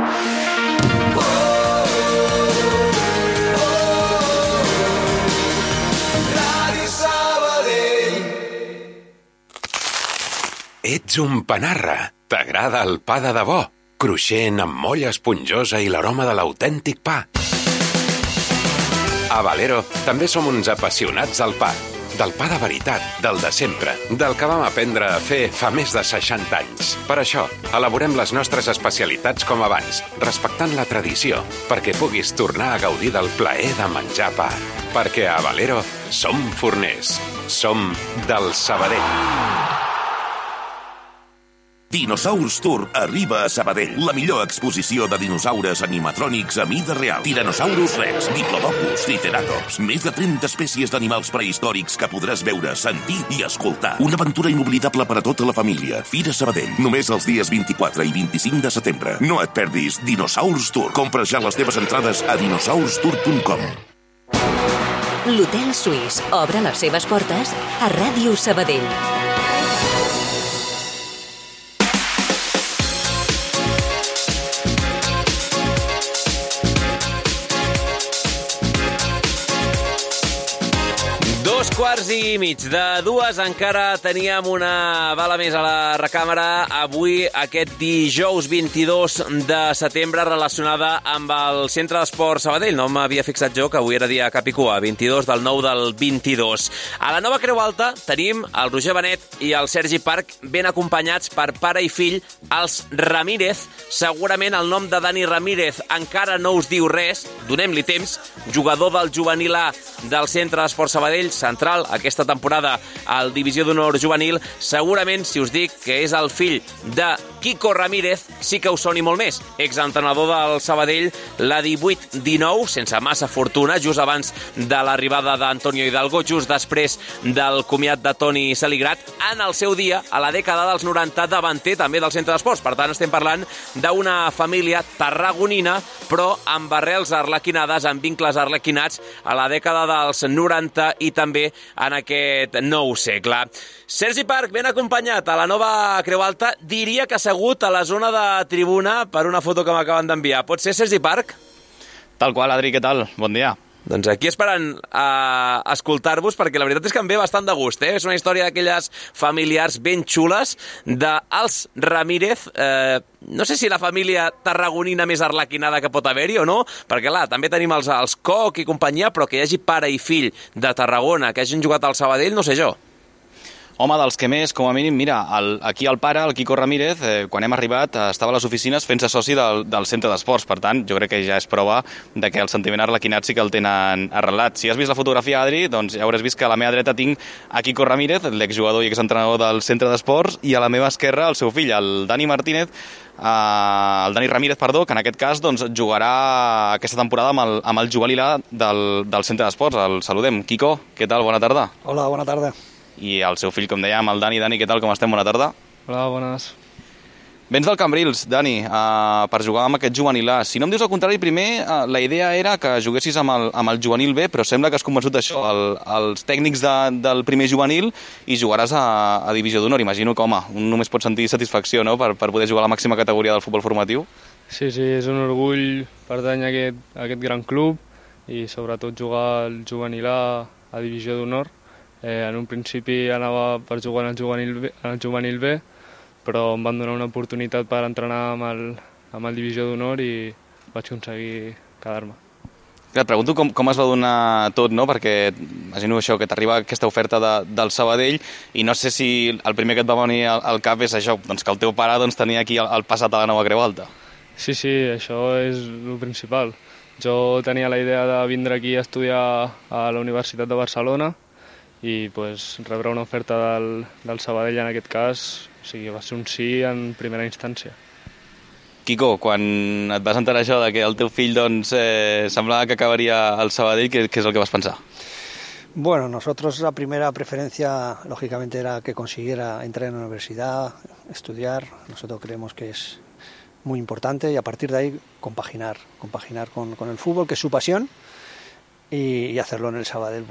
Ets un panarra. T'agrada el pa de debò? Cruixent, amb molla esponjosa i l'aroma de l'autèntic pa. A Valero també som uns apassionats del pa. Del pa de veritat, del de sempre, del que vam aprendre a fer fa més de 60 anys. Per això, elaborem les nostres especialitats com abans, respectant la tradició, perquè puguis tornar a gaudir del plaer de menjar pa. Perquè a Valero som forners. Som del Sabadell. Dinosaurs Tour arriba a Sabadell. La millor exposició de dinosaures animatrònics a mida real. Tyrannosaurus Rex, Diplodocus, Triceratops. Més de 30 espècies d'animals prehistòrics que podràs veure, sentir i escoltar. Una aventura inoblidable per a tota la família. Fira Sabadell. Només els dies 24 i 25 de setembre. No et perdis Dinosaurs Tour. Compra ja les teves entrades a dinosaurustour.com. L'Hotel Suís obre les seves portes a Ràdio Sabadell. Quarts i mig de 2, encara teníem una bala més a la recàmera. Avui, aquest dijous 22 de setembre, relacionada amb el Centre d'Esport Sabadell. No m'havia fixat jo que avui era dia Capicua, 22 del 9 del 22. A la nova Creu Alta tenim el Roger Benet i el Sergi Parc ben acompanyats per pare i fill, els Ramírez. Segurament el nom de Dani Ramírez encara no us diu res, donem-li temps. Jugador del juvenil A del Centre d'Esport Sabadell, central aquesta temporada al Divisió d'Honor Juvenil. Segurament, si us dic que és el fill de Quico Ramírez, sí que us soni molt més. Exentrenador del Sabadell, la 18-19, sense massa fortuna, just abans de l'arribada d'Antonio Hidalgo, just després del comiat de Toni Saligrat, en el seu dia, a la dècada dels 90, davanter també del Centre d'Esports. Per tant, estem parlant d'una família tarragonina, però amb arrels arlequinades, amb vincles arlequinats a la dècada dels 90 i també en aquest nou segle. Sergi Parc, ben acompanyat a la nova Creu Alta, diria que assegut a la zona de tribuna per una foto que m'acaben d'enviar. Pot ser, Sergi Parc? Tal qual, Adri, què tal? Bon dia. Doncs aquí esperant a escoltar-vos, perquè la veritat és que em ve bastant de gust, eh? És una història d'aquelles familiars ben xules dels Ramírez. No sé si la família tarragonina més arlequinada que pot haver-hi o no, perquè clar, també tenim els Koch i companyia, però que hi hagi pare i fill de Tarragona, que hagin jugat al Sabadell, no sé jo. Home, dels que més, com a mínim, mira, aquí el pare, el Quico Ramírez, quan hem arribat, estava a les oficines fent-se soci del centre d'esports. Per tant, jo crec que ja és prova de que el sentiment arlequinat sí que el tenen arrelat. Si has vist la fotografia, Adri, doncs ja hauràs vist que a la meva dreta tinc a Quico Ramírez, l'exjugador i exentrenador del centre d'esports, i a la meva esquerra el seu fill, el Dani Martínez, el Dani Ramírez, perdó, que en aquest cas doncs, jugarà aquesta temporada amb el juvenil A del centre d'esports. El saludem. Quico, què tal? Bona tarda. Hola, bona tarda. I el seu fill, com dèiem, el Dani. Dani, què tal? Com estem? Bona tarda. Hola, bones. Vens del Cambrils, Dani, per jugar amb aquest juvenil A. Si no em dius el contrari, primer la idea era que juguessis amb el juvenil B, però sembla que has convençut això, els tècnics del primer juvenil, i jugaràs a divisió d'honor. Imagino que, home, un només pot sentir satisfacció, no?, per poder jugar a la màxima categoria del futbol formatiu. Sí, és un orgull pertànyer a aquest gran club i sobretot jugar al juvenil A divisió d'honor. En un principi anava per jugar en el juvenil B, però em van donar una oportunitat per entrenar amb el divisió d'honor i vaig aconseguir quedar-me. Et pregunto com es va donar tot, no? Perquè imagino això, que t'arriba aquesta oferta del Sabadell, i no sé si el primer que et va venir al cap és això, doncs que el teu pare tenia aquí el passat a la Nova Creu Alta. Sí, això és el principal. Jo tenia la idea de vindre aquí a estudiar a la Universitat de Barcelona i rebre una oferta del Sabadell en aquest cas, o sigui, va ser un sí en primera instància. Quico, quan et vas enterar això de que el teu fill semblava que acabaria al Sabadell, què és el que vas pensar? Bueno, nosotros la primera preferencia, lógicamente, era que consiguiera entrar en la universidad, estudiar. Nosotros creemos que es muy importante y a partir de ahí compaginar con el fútbol, que es su pasión, y hacerlo en el Sabadell,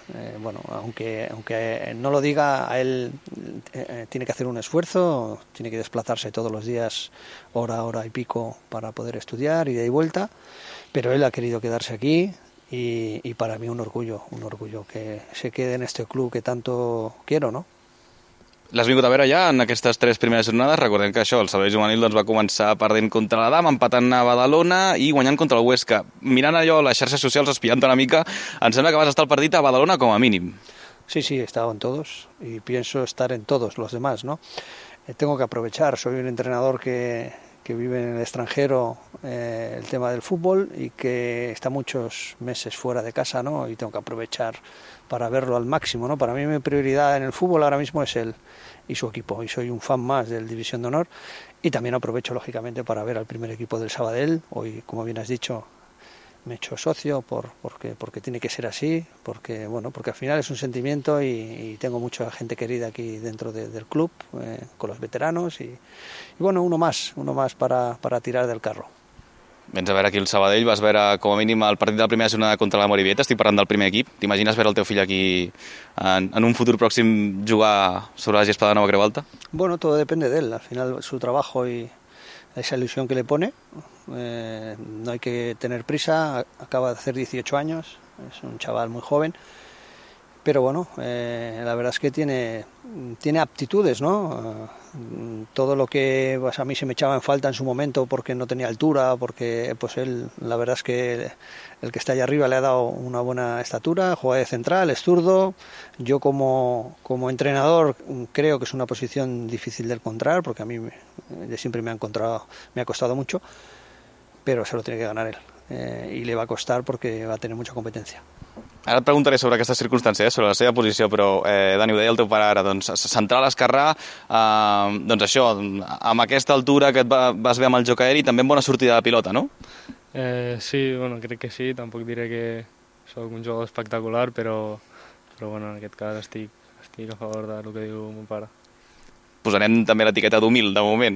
aunque no lo diga, a él tiene que hacer un esfuerzo, tiene que desplazarse todos los días, hora y pico, para poder estudiar, ida y vuelta, pero él ha querido quedarse aquí y para mí un orgullo que se quede en este club que tanto quiero, ¿no? L'has vingut a veure ja en aquestes 3 primeres jornades? Recordem que això, el Sabadell juvenil va començar perdent contra l'Adam, empatant a Badalona i guanyant contra el Huesca. Mirant allò a les xarxes socials, espiant una mica, em sembla que vas estar al partit a Badalona com a mínim. Sí, he estado en todos y pienso estar en todos los demás, ¿no? Tengo que aprovechar, soy un entrenador que vive en el extranjero el tema del fútbol y que está muchos meses fuera de casa, ¿no? Y tengo que aprovechar para verlo al máximo, ¿no? Para mí mi prioridad en el fútbol ahora mismo es él y su equipo, y soy un fan más del División de Honor, y también aprovecho lógicamente para ver al primer equipo del Sabadell. Hoy, como bien has dicho, me he hecho socio porque tiene que ser así, porque al final es un sentimiento y tengo mucha gente querida aquí dentro del club, con los veteranos y uno más para tirar del carro. Vens a veure aquí el Sabadell, vas veure com a mínim el partit de la primera jornada contra la Morivieta, estic parlant del primer equip. T'imagines veure el teu fill aquí en un futur pròxim jugar sobre la gespa de Nova Creu Alta? Bueno, todo depende de él, al final su trabajo y esa ilusión que le pone, no hay que tener prisa, acaba de hacer 18 años, es un chaval muy joven, pero la verdad es que tiene aptitudes, ¿no? Todo lo que a mí se me echaba en falta en su momento porque no tenía altura, porque él, la verdad es que el que está allá arriba le ha dado una buena estatura, juega de central, es zurdo. Yo como entrenador creo que es una posición difícil de encontrar, porque a mí siempre me ha costado mucho, pero se lo tiene que ganar él, y le va a costar porque va a tener mucha competencia. Ara et preguntaré sobre aquesta circumstància, sobre la seva posició, però, Dani, ho deia el teu pare ara, central esquerrà, això, amb aquesta altura que et vas bé amb el joc aeri, també amb bona sortida de pilota, no? Sí, crec que sí, tampoc diré que soc un jugador espectacular, però en aquest cas estic a favor del que diu mon pare. Posarem també l'etiqueta d'humil, de moment.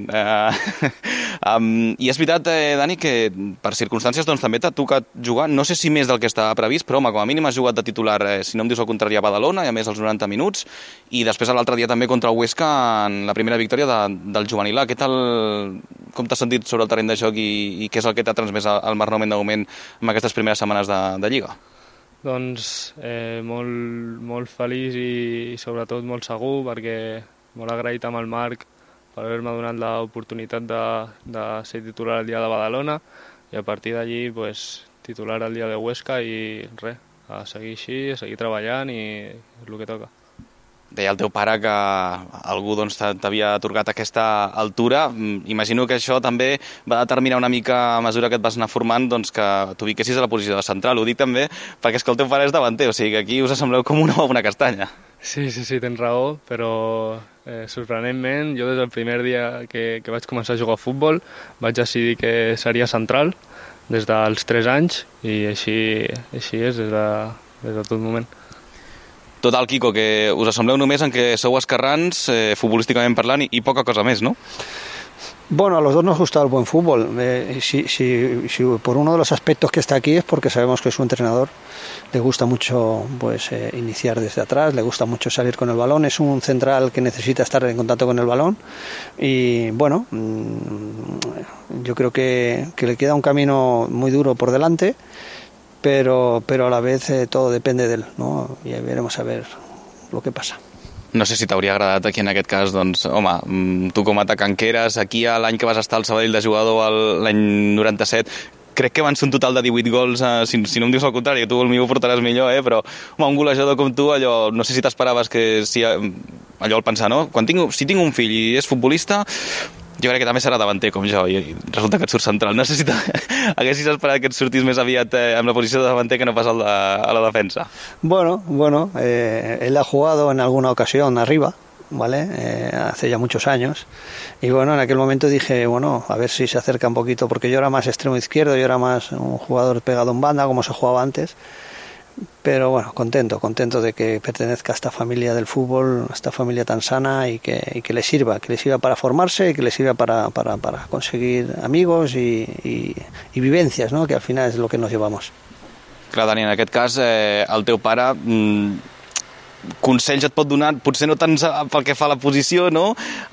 I és veritat, Dani, que per circumstàncies també t'ha tocat jugar, no sé si més del que estava previst, però home, com a mínim has jugat de titular, si no em dius el contrari, a Badalona, i a més als 90 minuts, i després l'altre dia també contra el Huesca en la primera victòria del juvenil A. Com t'has sentit sobre el terreny de joc i què és el que t'ha transmès el Marc Nomen de moment en aquestes primeres setmanes de Lliga? Doncs molt feliç i sobretot molt segur, perquè molt agraït amb el Marc per haver-me donat l'oportunitat de ser titular el dia de Badalona, i a partir d'allí titular el dia de Huesca, i res, a seguir així, a seguir treballant, i és el que toca. Deia el teu pare que algú doncs, t'havia atorgat aquesta altura. Imagino que això també va determinar una mica, a mesura que et vas anar formant, doncs, que t'ubiquessis a la posició de central. Ho dic també perquè és que el teu pare és davanter, o sigui que aquí us assembleu com una castanya. Sí, tens raó, però sorprenentment jo des del primer dia que vaig començar a jugar a futbol vaig decidir que seria central des dels 3 anys i així és des de tot moment. Total, Quico, que us assembleu només en que sou esquerrans, futbolísticament parlant, i poca cosa més, ¿no? Bueno, a los dos nos gusta el buen fútbol. Si por uno de los aspectos que está aquí es porque sabemos que su entrenador le gusta mucho pues iniciar desde atrás, le gusta mucho salir con el balón, es un central que necesita estar en contacto con el balón y bueno, yo creo que le queda un camino muy duro por delante, pero a la vez todo depende de él, ¿no? Y veremos a ver lo que pasa. No sé si t'hauria agradat aquí en aquest cas, doncs, home, tu com a atacant que eres, aquí l'any que vas estar al Sabadell de jugador l'any 97, crec que van ser un total de 18 gols, si no em dius el contrari, tu el millor portaràs millor, però home, un golejador com tu, allò, no sé si t'esperaves que allò el pensar, no? Si tinc un fill i és futbolista, jo crec que també serà davanter com jo, i resulta que et surt central. No sé si haguessis esperat que et sortís més aviat amb la posició de davanter que no pas a la defensa. Bueno, él ha jugado en alguna ocasión arriba, ¿vale? Hace ya muchos años, y bueno, en aquel momento dije, bueno, a ver si se acerca un poquito, porque yo era más extremo izquierdo, yo era más un jugador pegado en banda, como se jugaba antes. Pero bueno, contento de que pertenezca a esta familia del fútbol, a esta familia tan sana y que le sirva para formarse y que le sirva para conseguir amigos y vivencias, ¿no? Que al final es lo que nos llevamos. Clar, Dani, en aquest cas, el teu pare consells et pot donar, potser no tant pel que fa a la posició, no?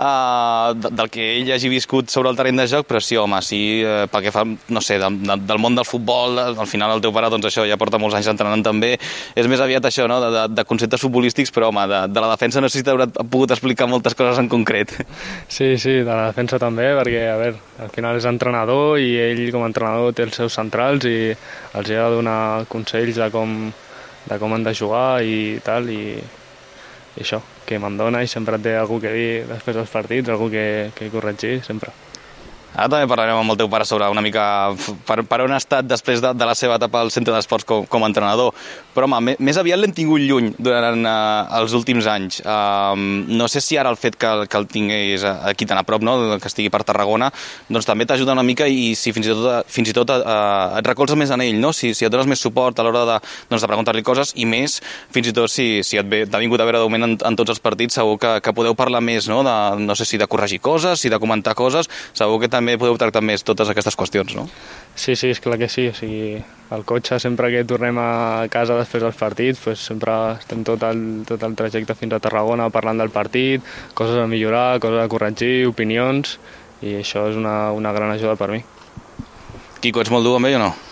Del que ell hagi viscut sobre el terreny de joc, però sí, home, sí, pel que fa, no sé, del món del futbol, al final el teu pare, doncs això, ja porta molts anys entrenant també, és més aviat això, no?, de conceptes futbolístics, però home, de la defensa no sé si t'haurà pogut explicar moltes coses en concret. Sí, de la defensa també, perquè, a veure, al final és entrenador i ell com a entrenador té els seus centrals i els ha de donar consells de com han de jugar i tal, i això, que me'n dona i sempre té algú que dir després dels partits, algú que corregir, sempre. Ara també parlarem amb el teu pare sobre una mica per on ha estat després de la seva etapa al centre d'esports com a entrenador. Però, home, més aviat l'hem tingut lluny durant els últims anys. No sé si ara el fet que el tingués aquí tan a prop, no?, que estigui per Tarragona, doncs també t'ajuda una mica i si fins i tot et recolzes més en ell, no? Si et dones més suport a l'hora de preguntar-li coses i més, fins i tot si t'ha vingut a veure d'augment en tots els partits, segur que podeu parlar més, no? No sé si de corregir coses, si de comentar coses, segur que també podeu tractar més totes aquestes qüestions, no? Sí, és clar que sí. O sigui, al cotxe, sempre que tornem a casa després dels partits, pues sempre estem tot el trajecte fins a Tarragona parlant del partit, coses a millorar, coses a corregir, opinions, i això és una gran ajuda per mi. Quico, ets molt dur amb ell o no?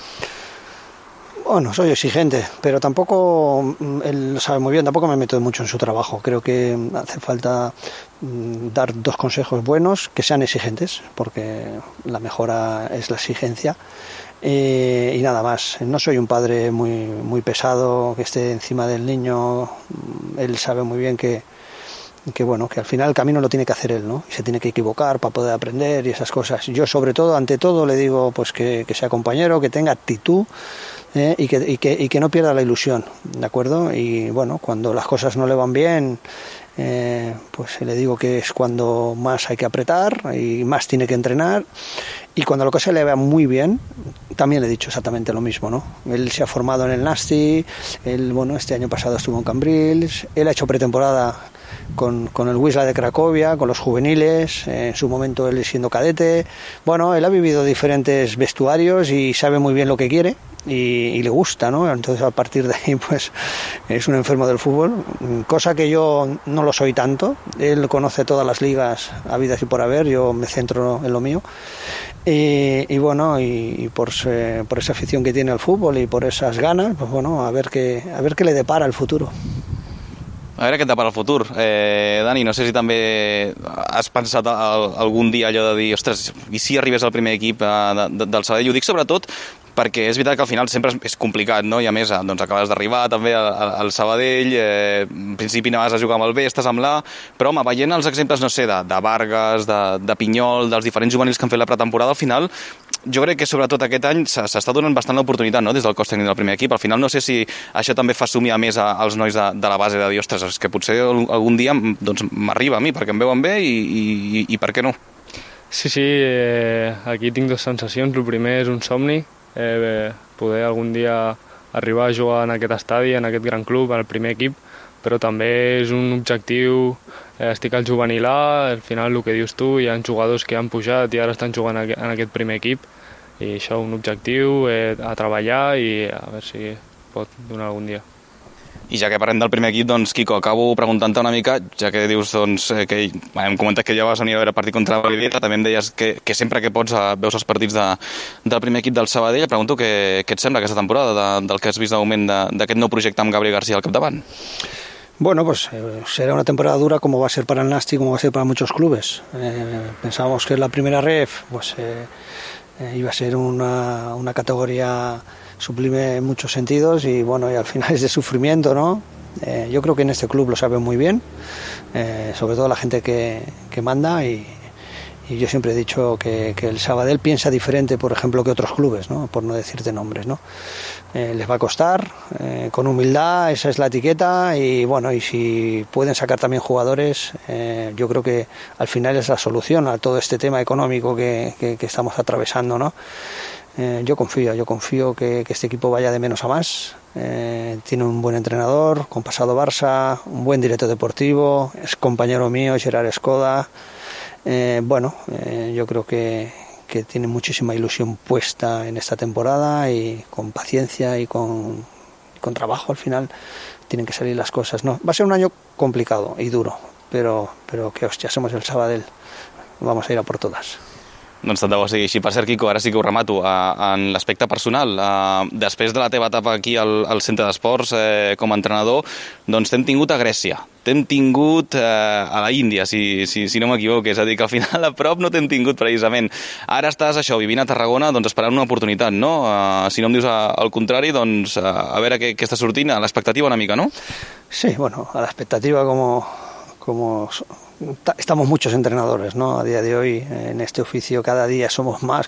Bueno, soy exigente, pero tampoco, él lo sabe muy bien, tampoco me meto mucho en su trabajo. Creo que hace falta dar 2 consejos buenos, que sean exigentes, porque la mejora es la exigencia, y nada más. No soy un padre muy pesado, que esté encima del niño. Él sabe muy bien que al final el camino lo tiene que hacer él, ¿no? Y se tiene que equivocar para poder aprender y esas cosas. Yo, sobre todo, ante todo, le digo pues que sea compañero, que tenga actitud, y que no pierda la ilusión, ¿de acuerdo? Y bueno, cuando las cosas no le van bien, pues le digo que es cuando más hay que apretar y más tiene que entrenar, y cuando la cosa le va muy bien, también le he dicho exactamente lo mismo, ¿no? Él se ha formado en el Nasti, este año pasado estuvo en Cambrils, él ha hecho pretemporada con el Wisla de Cracovia, con los juveniles, en su momento él siendo cadete. Bueno, él ha vivido diferentes vestuarios y sabe muy bien lo que quiere y le gusta, ¿no? Entonces, a partir de ahí, pues es un enfermo del fútbol, cosa que yo no lo soy tanto. Él conoce todas las ligas habidas y por haber, yo me centro en lo mío. Y bueno, y por esa afición que tiene al fútbol y por esas ganas, pues bueno, a ver qué le depara el futuro. A veure què et depara el futur. Dani, no sé si també has pensat algun dia allò de dir, ostres, i si arribés al primer equip del Sabadell? Ho dic sobretot perquè és veritat que al final sempre és complicat, no? I a més, doncs acabes d'arribar també al Sabadell, en principi anaves a jugar amb el B, estàs amb l'A, però home, veient els exemples, no sé, de Vargas, de Pinyol, dels diferents juvenils que han fet la pretemporada, al final jo crec que sobretot aquest any s'està donant bastant l'oportunitat, no?, des del cos tècnic del primer equip. Al final no sé si això també fa somiar més als nois de la base de dir, ostres, és que potser algun dia doncs, m'arriba a mi, perquè em veuen bé i per què no? Sí, aquí tinc dues sensacions. El primer és un somni, poder algun dia arribar a jugar en aquest estadi, en aquest gran club, al primer equip, però també és un objectiu. Estic al juvenil A, al final el que dius tu, hi ha jugadors que han pujat i ara estan jugant en aquest primer equip, i això, un objectiu, a treballar i a veure si pot donar algun dia. I ja que parlem del primer equip, doncs, Quico, acabo preguntant-te una mica, ja que dius doncs, que hem comentat que ja vas venir a veure el partit contra la Valladolid, també em deies que sempre que pots veus els partits del primer equip del Sabadell. Pregunto què et sembla aquesta temporada, del que has vist de moment d'aquest nou projecte amb Gabriel García al capdavant? Bueno, pues será una temporada dura como va a ser para el Nasti, como va a ser para muchos clubes. Pensábamos que la primera ref pues, iba a ser una categoría sublime en muchos sentidos y bueno, y al final es de sufrimiento, ¿no? Yo creo que en este club lo saben muy bien, sobre todo la gente que manda y yo siempre he dicho que el Sabadell piensa diferente, por ejemplo, que otros clubes, ¿no? Por no decirte nombres, ¿no? Les va a costar, con humildad, esa es la etiqueta y bueno, y si pueden sacar también jugadores, yo creo que al final es la solución a todo este tema económico que estamos atravesando, ¿no? Yo confío que este equipo vaya de menos a más. Tiene un buen entrenador, con pasado Barça, un buen director deportivo, es compañero mío, Gerard Escoda. Yo creo que tiene muchísima ilusión puesta en esta temporada y con paciencia y con trabajo al final tienen que salir las cosas, ¿no? Va a ser un año complicado y duro, pero que hostia, somos el Sabadell, vamos a ir a por todas. Doncs tant de bo sigui així. Per cert, Quico, ara sí que ho remato. En l'aspecte personal, després de la teva etapa aquí al Centre d'Esports com a entrenador, doncs t'hem tingut a Grècia, t'hem tingut a la Índia, si no m'equivoco, és a dir, que al final a prop no t'hem tingut precisament. Ara estàs vivint a Tarragona, doncs esperant una oportunitat, no? Si no em dius al contrari, doncs a veure què està sortint, a l'expectativa una mica, no? Sí, bueno, a la expectativa como estamos muchos entrenadores, ¿no? A día de hoy en este oficio cada día somos más.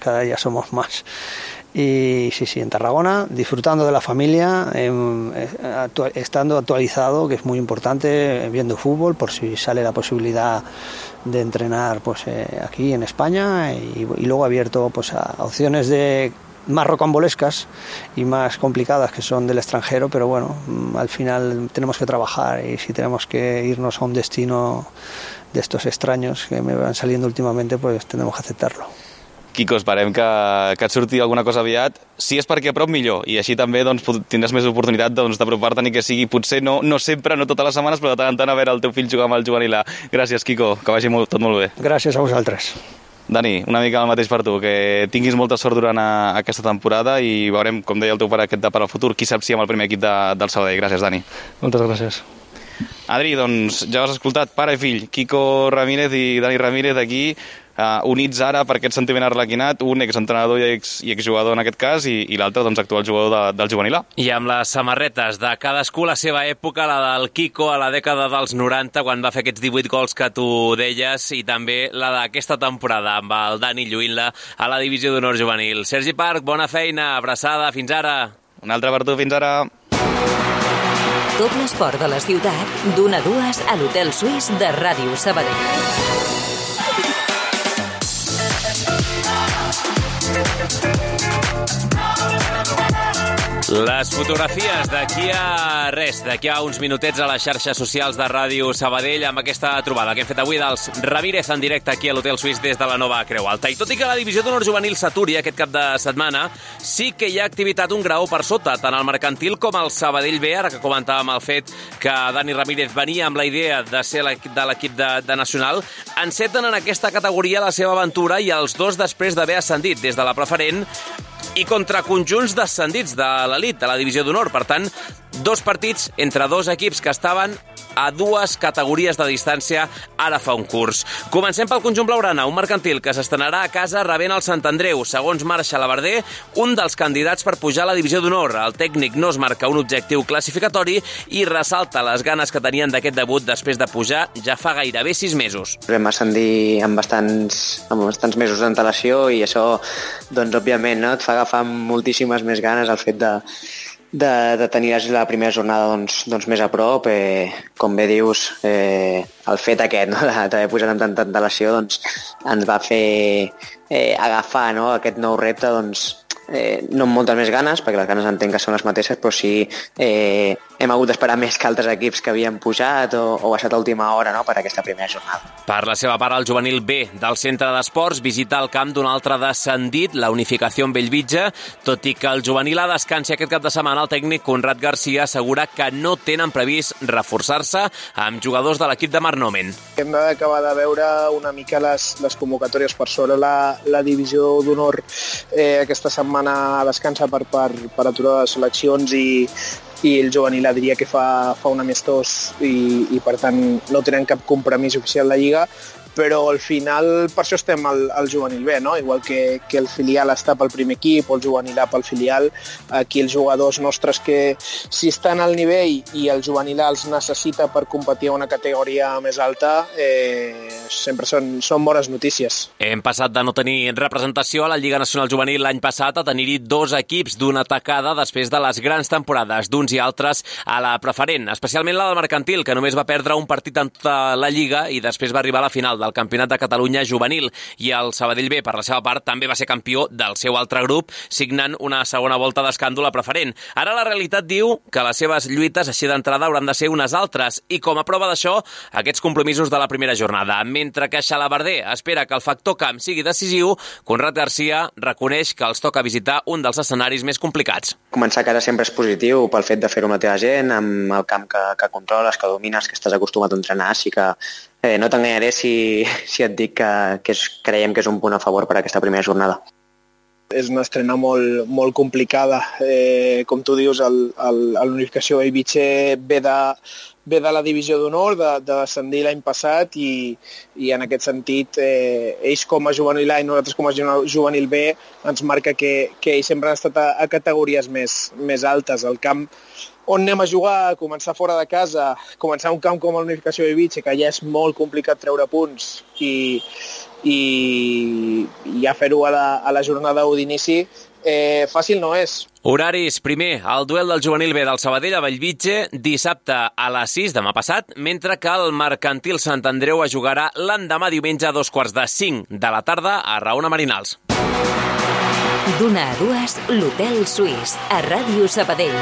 Y sí, en Tarragona, disfrutando de la familia, estando actualizado, que es muy importante, viendo fútbol, por si sale la posibilidad de entrenar pues aquí en España y luego abierto pues a opciones de más rocambolescas y más complicadas que son del extranjero, pero bueno, al final tenemos que trabajar y si tenemos que irnos a un destino de estos extraños que me van saliendo últimamente, pues tendremos que aceptarlo. Quico, esperem que et surti alguna cosa aviat. Si és perquè a prop, millor. I així també doncs, tindràs més oportunitat d'apropar-te, ni que sigui, potser no sempre, no totes les setmanes, però de tant en tant a veure el teu fill jugar amb el juvenil A. Gràcies, Quico, que vagi tot molt bé. Gràcies a vosaltres. Dani, una mica el mateix per tu, que tinguis molta sort durant aquesta temporada i veurem, com deia el teu pare, aquest per al futur. Qui sap si amb el primer equip del Sabadell. Gràcies, Dani. Moltes gràcies. Adri, doncs ja has escoltat, pare i fill, Quico Ramírez i Dani Ramírez aquí, units ara per aquest sentiment arlequinat, un exentrenador i exjugador en aquest cas i l'altre doncs, actual jugador del juvenil A. I amb les samarretes de cadascú la seva època, la del Quico a la dècada dels 90, quan va fer aquests 18 gols que tu deies, i també la d'aquesta temporada amb el Dani lluint-la a la divisió d'honor juvenil. Sergi Parc, bona feina, abraçada, fins ara. Una altra per tu, fins ara. Tot l'esport de la ciutat, d'1 a 2 a l'Hotel Suís de Ràdio Sabadell. Les fotografies d'aquí a d'aquí a uns minutets a les xarxes socials de Ràdio Sabadell amb aquesta trobada que hem fet avui dels Ramírez en directe aquí a l'Hotel Suís des de la nova Creu Alta. I tot i que la divisió d'honor juvenil s'aturi aquest cap de setmana, sí que hi ha activitat un graó per sota, tant al mercantil com al Sabadell B, ara que comentàvem el fet que Dani Ramírez venia amb la idea de ser de l'equip de Nacional, enceten en aquesta categoria la seva aventura i els dos després d'haver ascendit des de la preferent i contra conjunts descendits de l'elit, de la divisió d'honor. Per tant, dos partits entre dos equips que estaven a 2 categories de distància ara fa un curs. Comencem pel conjunt blaugrana, un mercantil que s'estrenarà a casa rebent el Sant Andreu. Segons Marc Xalabarder, un dels candidats per pujar a la divisió d'honor. El tècnic no es marca un objectiu classificatori i ressalta les ganes que tenien d'aquest debut després de pujar ja fa gairebé 6 mesos. Vam ascendir amb bastants mesos d'antelació i això, doncs, òbviament, no? Et fa agafar moltíssimes més ganes el fet de tenir la primera jornada doncs més a prop. Com bé dius, el fet aquest, no? d'haver posat amb tanta antelació, doncs, ens va fer agafar, no? aquest nou repte, doncs, no amb moltes més ganes, perquè les ganes entenc que són les mateixes, però sí hem hagut d'esperar més que altres equips que havien pujat o baixat a última hora, no?, per aquesta primera jornada. Per la seva part, el juvenil B del centre d'esports visita el camp d'un altre descendit, la Unificació en Bellvitge. Tot i que el juvenil A descansi aquest cap de setmana, el tècnic Conrad Garcia assegura que no tenen previst reforçar-se amb jugadors de l'equip de Marc Nomen. Hem d'acabar de veure una mica les convocatòries per sobre la divisió d'honor. Aquesta setmana descansa per aturada de seleccions i el juvenil diria que fa un amistós i per tant no tenen cap compromís oficial de Lliga, però al final per això estem al juvenil B, no? Igual que el filial està pel primer equip o el juvenil A pel filial, aquí els jugadors nostres que si estan al nivell i el juvenil A els necessita per competir a una categoria més alta, sempre són bones notícies. Hem passat de no tenir representació a la Lliga Nacional Juvenil l'any passat a tenir-hi 2 equips d'una tacada després de les grans temporades d'uns i altres a la preferent, especialment la del mercantil, que només va perdre un partit en tota la Lliga i després va arribar a la final del Campionat de Catalunya juvenil, i el Sabadell B, per la seva part, també va ser campió del seu altre grup, signant una segona volta d'escàndol a preferent. Ara la realitat diu que les seves lluites així d'entrada hauran de ser unes altres, i com a prova d'això, aquests compromisos de la primera jornada. Mentre que Xalabarder espera que el factor camp sigui decisiu, Conrad Garcia reconeix que els toca visitar un dels escenaris més complicats. Començar a casa sempre és positiu pel fet de fer-ho amb la teva gent, amb el camp que controles, que domines, que estàs acostumat a entrenar, així que no t'enganyaré si et dic que creiem que és un punt a favor per a aquesta primera jornada. És una estrena molt complicada. Com tu dius, l'Unificació Bellvitge ve de la divisió d'honor, de descendir l'any passat i en aquest sentit ells com a juvenil A i nosaltres com a juvenil B ens marca que ells sempre han estat a categories més altes. El camp on anem a jugar, començar fora de casa, començar un camp com la Unificació Bellvitge, que ja és molt complicat treure punts i ja fer-ho a la jornada 1 d'inici, fàcil no és. Horaris, primer, el duel del juvenil B del Sabadell a Bellvitge, dissabte a les 6, demà passat, mentre que el mercantil Sant Andreu es jugarà l'endemà diumenge a 4:45 de la tarda a Raona Marinals. D'una a 2, l'Hotel Suís, a Ràdio Sabadell.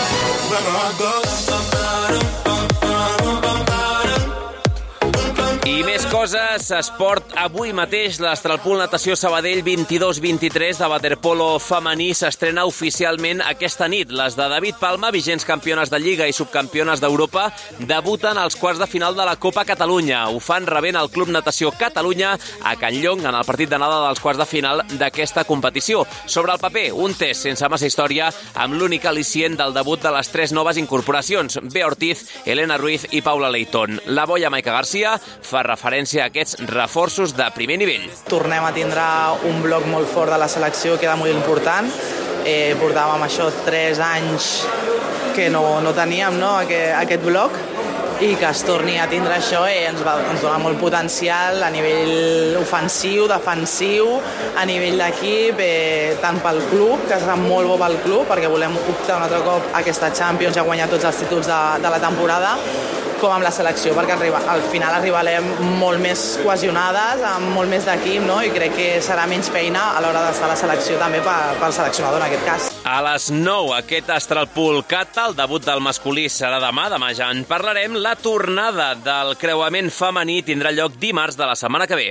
I més coses, esport. Avui mateix l'Astralpool Natació Sabadell 22-23 de waterpolo femení s'estrena oficialment aquesta nit. Les de David Palma, vigents campiones de Lliga i subcampiones d'Europa, debuten als quarts de final de la Copa Catalunya. Ho fan rebent el Club Natació Catalunya a Can Llong en el partit d'anada dels quarts de final d'aquesta competició. Sobre el paper, un test sense massa història amb l'únic al·licient del debut de les 3 noves incorporacions, Bea Ortiz, Elena Ruiz i Paula Leighton. La boia Maica Garcia fa referència a aquests reforços de primer nivell. Tornem a tindre un bloc molt fort de la selecció, que era molt important. Portàvem això 3 anys que no teníem, no, aquest bloc, i que es torni a tindre això ens dona molt potencial a nivell ofensiu, defensiu, a nivell d'equip, tant pel club, que serà molt bo pel club, perquè volem optar un altre cop a aquesta Champions i a guanyar tots els títols de la temporada, com amb la selecció, perquè al final arribarem molt més cohesionades, amb molt més d'equip, no? I crec que serà menys feina a l'hora d'estar a la selecció també pel seleccionador en aquest cas. A les 9, aquest Astralpool Cata, el debut del masculí serà demà ja en parlarem. La tornada del creuament femení tindrà lloc dimarts de la setmana que ve.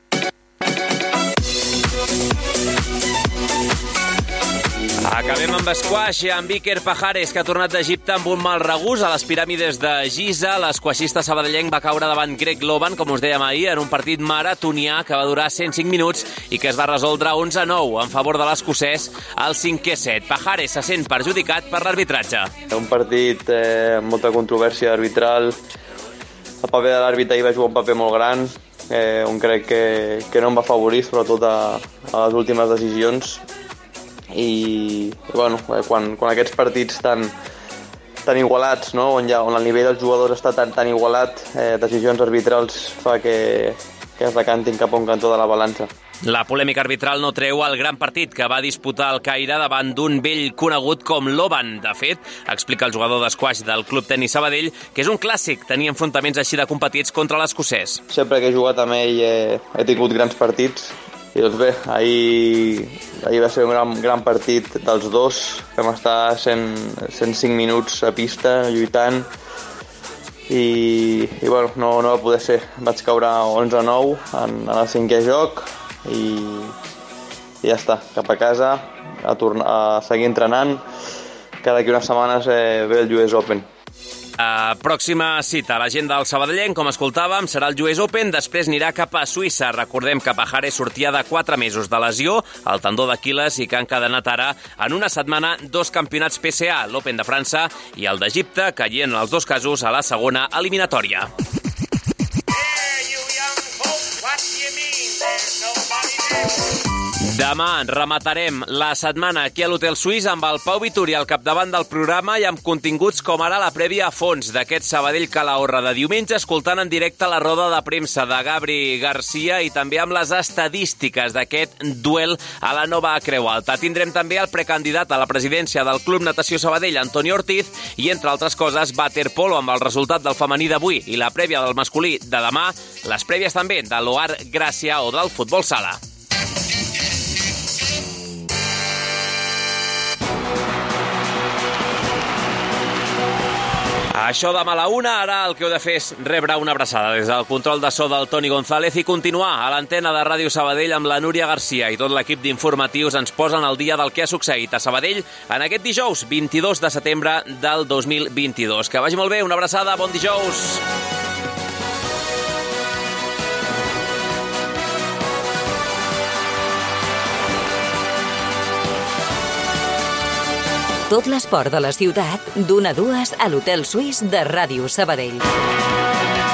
Acabem amb squash i amb Iker Pajares, que ha tornat d'Egipte amb un mal regús a les piràmides de Giza. L'esquaixista sabadellenc va caure davant Greg Loban, com us dèiem ahir, en un partit maratonià que va durar 105 minuts i que es va resoldre 11-9 en favor de l'escocès al 5è set. Pajares se sent perjudicat per l'arbitratge. Un partit amb molta controvèrsia arbitral, el paper de l'àrbitre ahir va jugar un paper molt gran, on crec que no em va afavorir, sobretot a les últimes decisions. I bueno, quan aquests partits tan igualats, no? on el nivell dels jugadors està tan igualat, decisions arbitrals fa que es decantin cap a un cantó de la balança. La polèmica arbitral no treu el gran partit que va disputar el Caire davant d'un vell conegut com l'Oban. De fet, explica el jugador d'esquaix del Club Tenis Sabadell que és un clàssic tenir enfrontaments així de competits contra l'escocès. Sempre que he jugat amb ell he tingut grans partits i doncs bé, ahir va ser un gran partit dels dos, que vam estar 105 minuts a pista lluitant i bueno, no va poder ser. Vaig caure 11-9 en el 5è joc i ja està, cap a casa, a seguir entrenant, que d'aquí unes setmanes ve el US Open. Pròxima cita a l'agenda del Sabadellenc, com escoltàvem, serà el US Open, després anirà cap a Suïssa. Recordem que Pajares sortia de 4 mesos de lesió, el tendó d'Aquil·les, i que han encadenat ara en una setmana 2 campionats PCA, l'Open de França i el d'Egipte, caient en els 2 casos a la segona eliminatòria. Demà rematarem la setmana aquí a l'Hotel Suís amb el Pau Vituri al capdavant del programa i amb continguts com ara la prèvia a fons d'aquest Sabadell Calahorra de diumenge, escoltant en directe la roda de premsa de Gabri Garcia i també amb les estadístiques d'aquest duel a la Nova Creu Alta. Tindrem també el precandidat a la presidència del Club Natació Sabadell, Antoni Ortiz, i entre altres coses waterpolo amb el resultat del femení d'avui i la prèvia del masculí de demà, les prèvies també de l'Oar Gràcia o del futbol sala. Això demà a la 1, ara el que heu de fer és rebre una abraçada des del control de so del Toni González i continuar a l'antena de Ràdio Sabadell amb la Núria Garcia i tot l'equip d'informatius ens posen al dia del que ha succeït a Sabadell en aquest dijous 22 de setembre del 2022. Que vagi molt bé, una abraçada, bon dijous! Tot l'esport de la ciutat, d'1 a 2 a l'Hotel Suís de Ràdio Sabadell.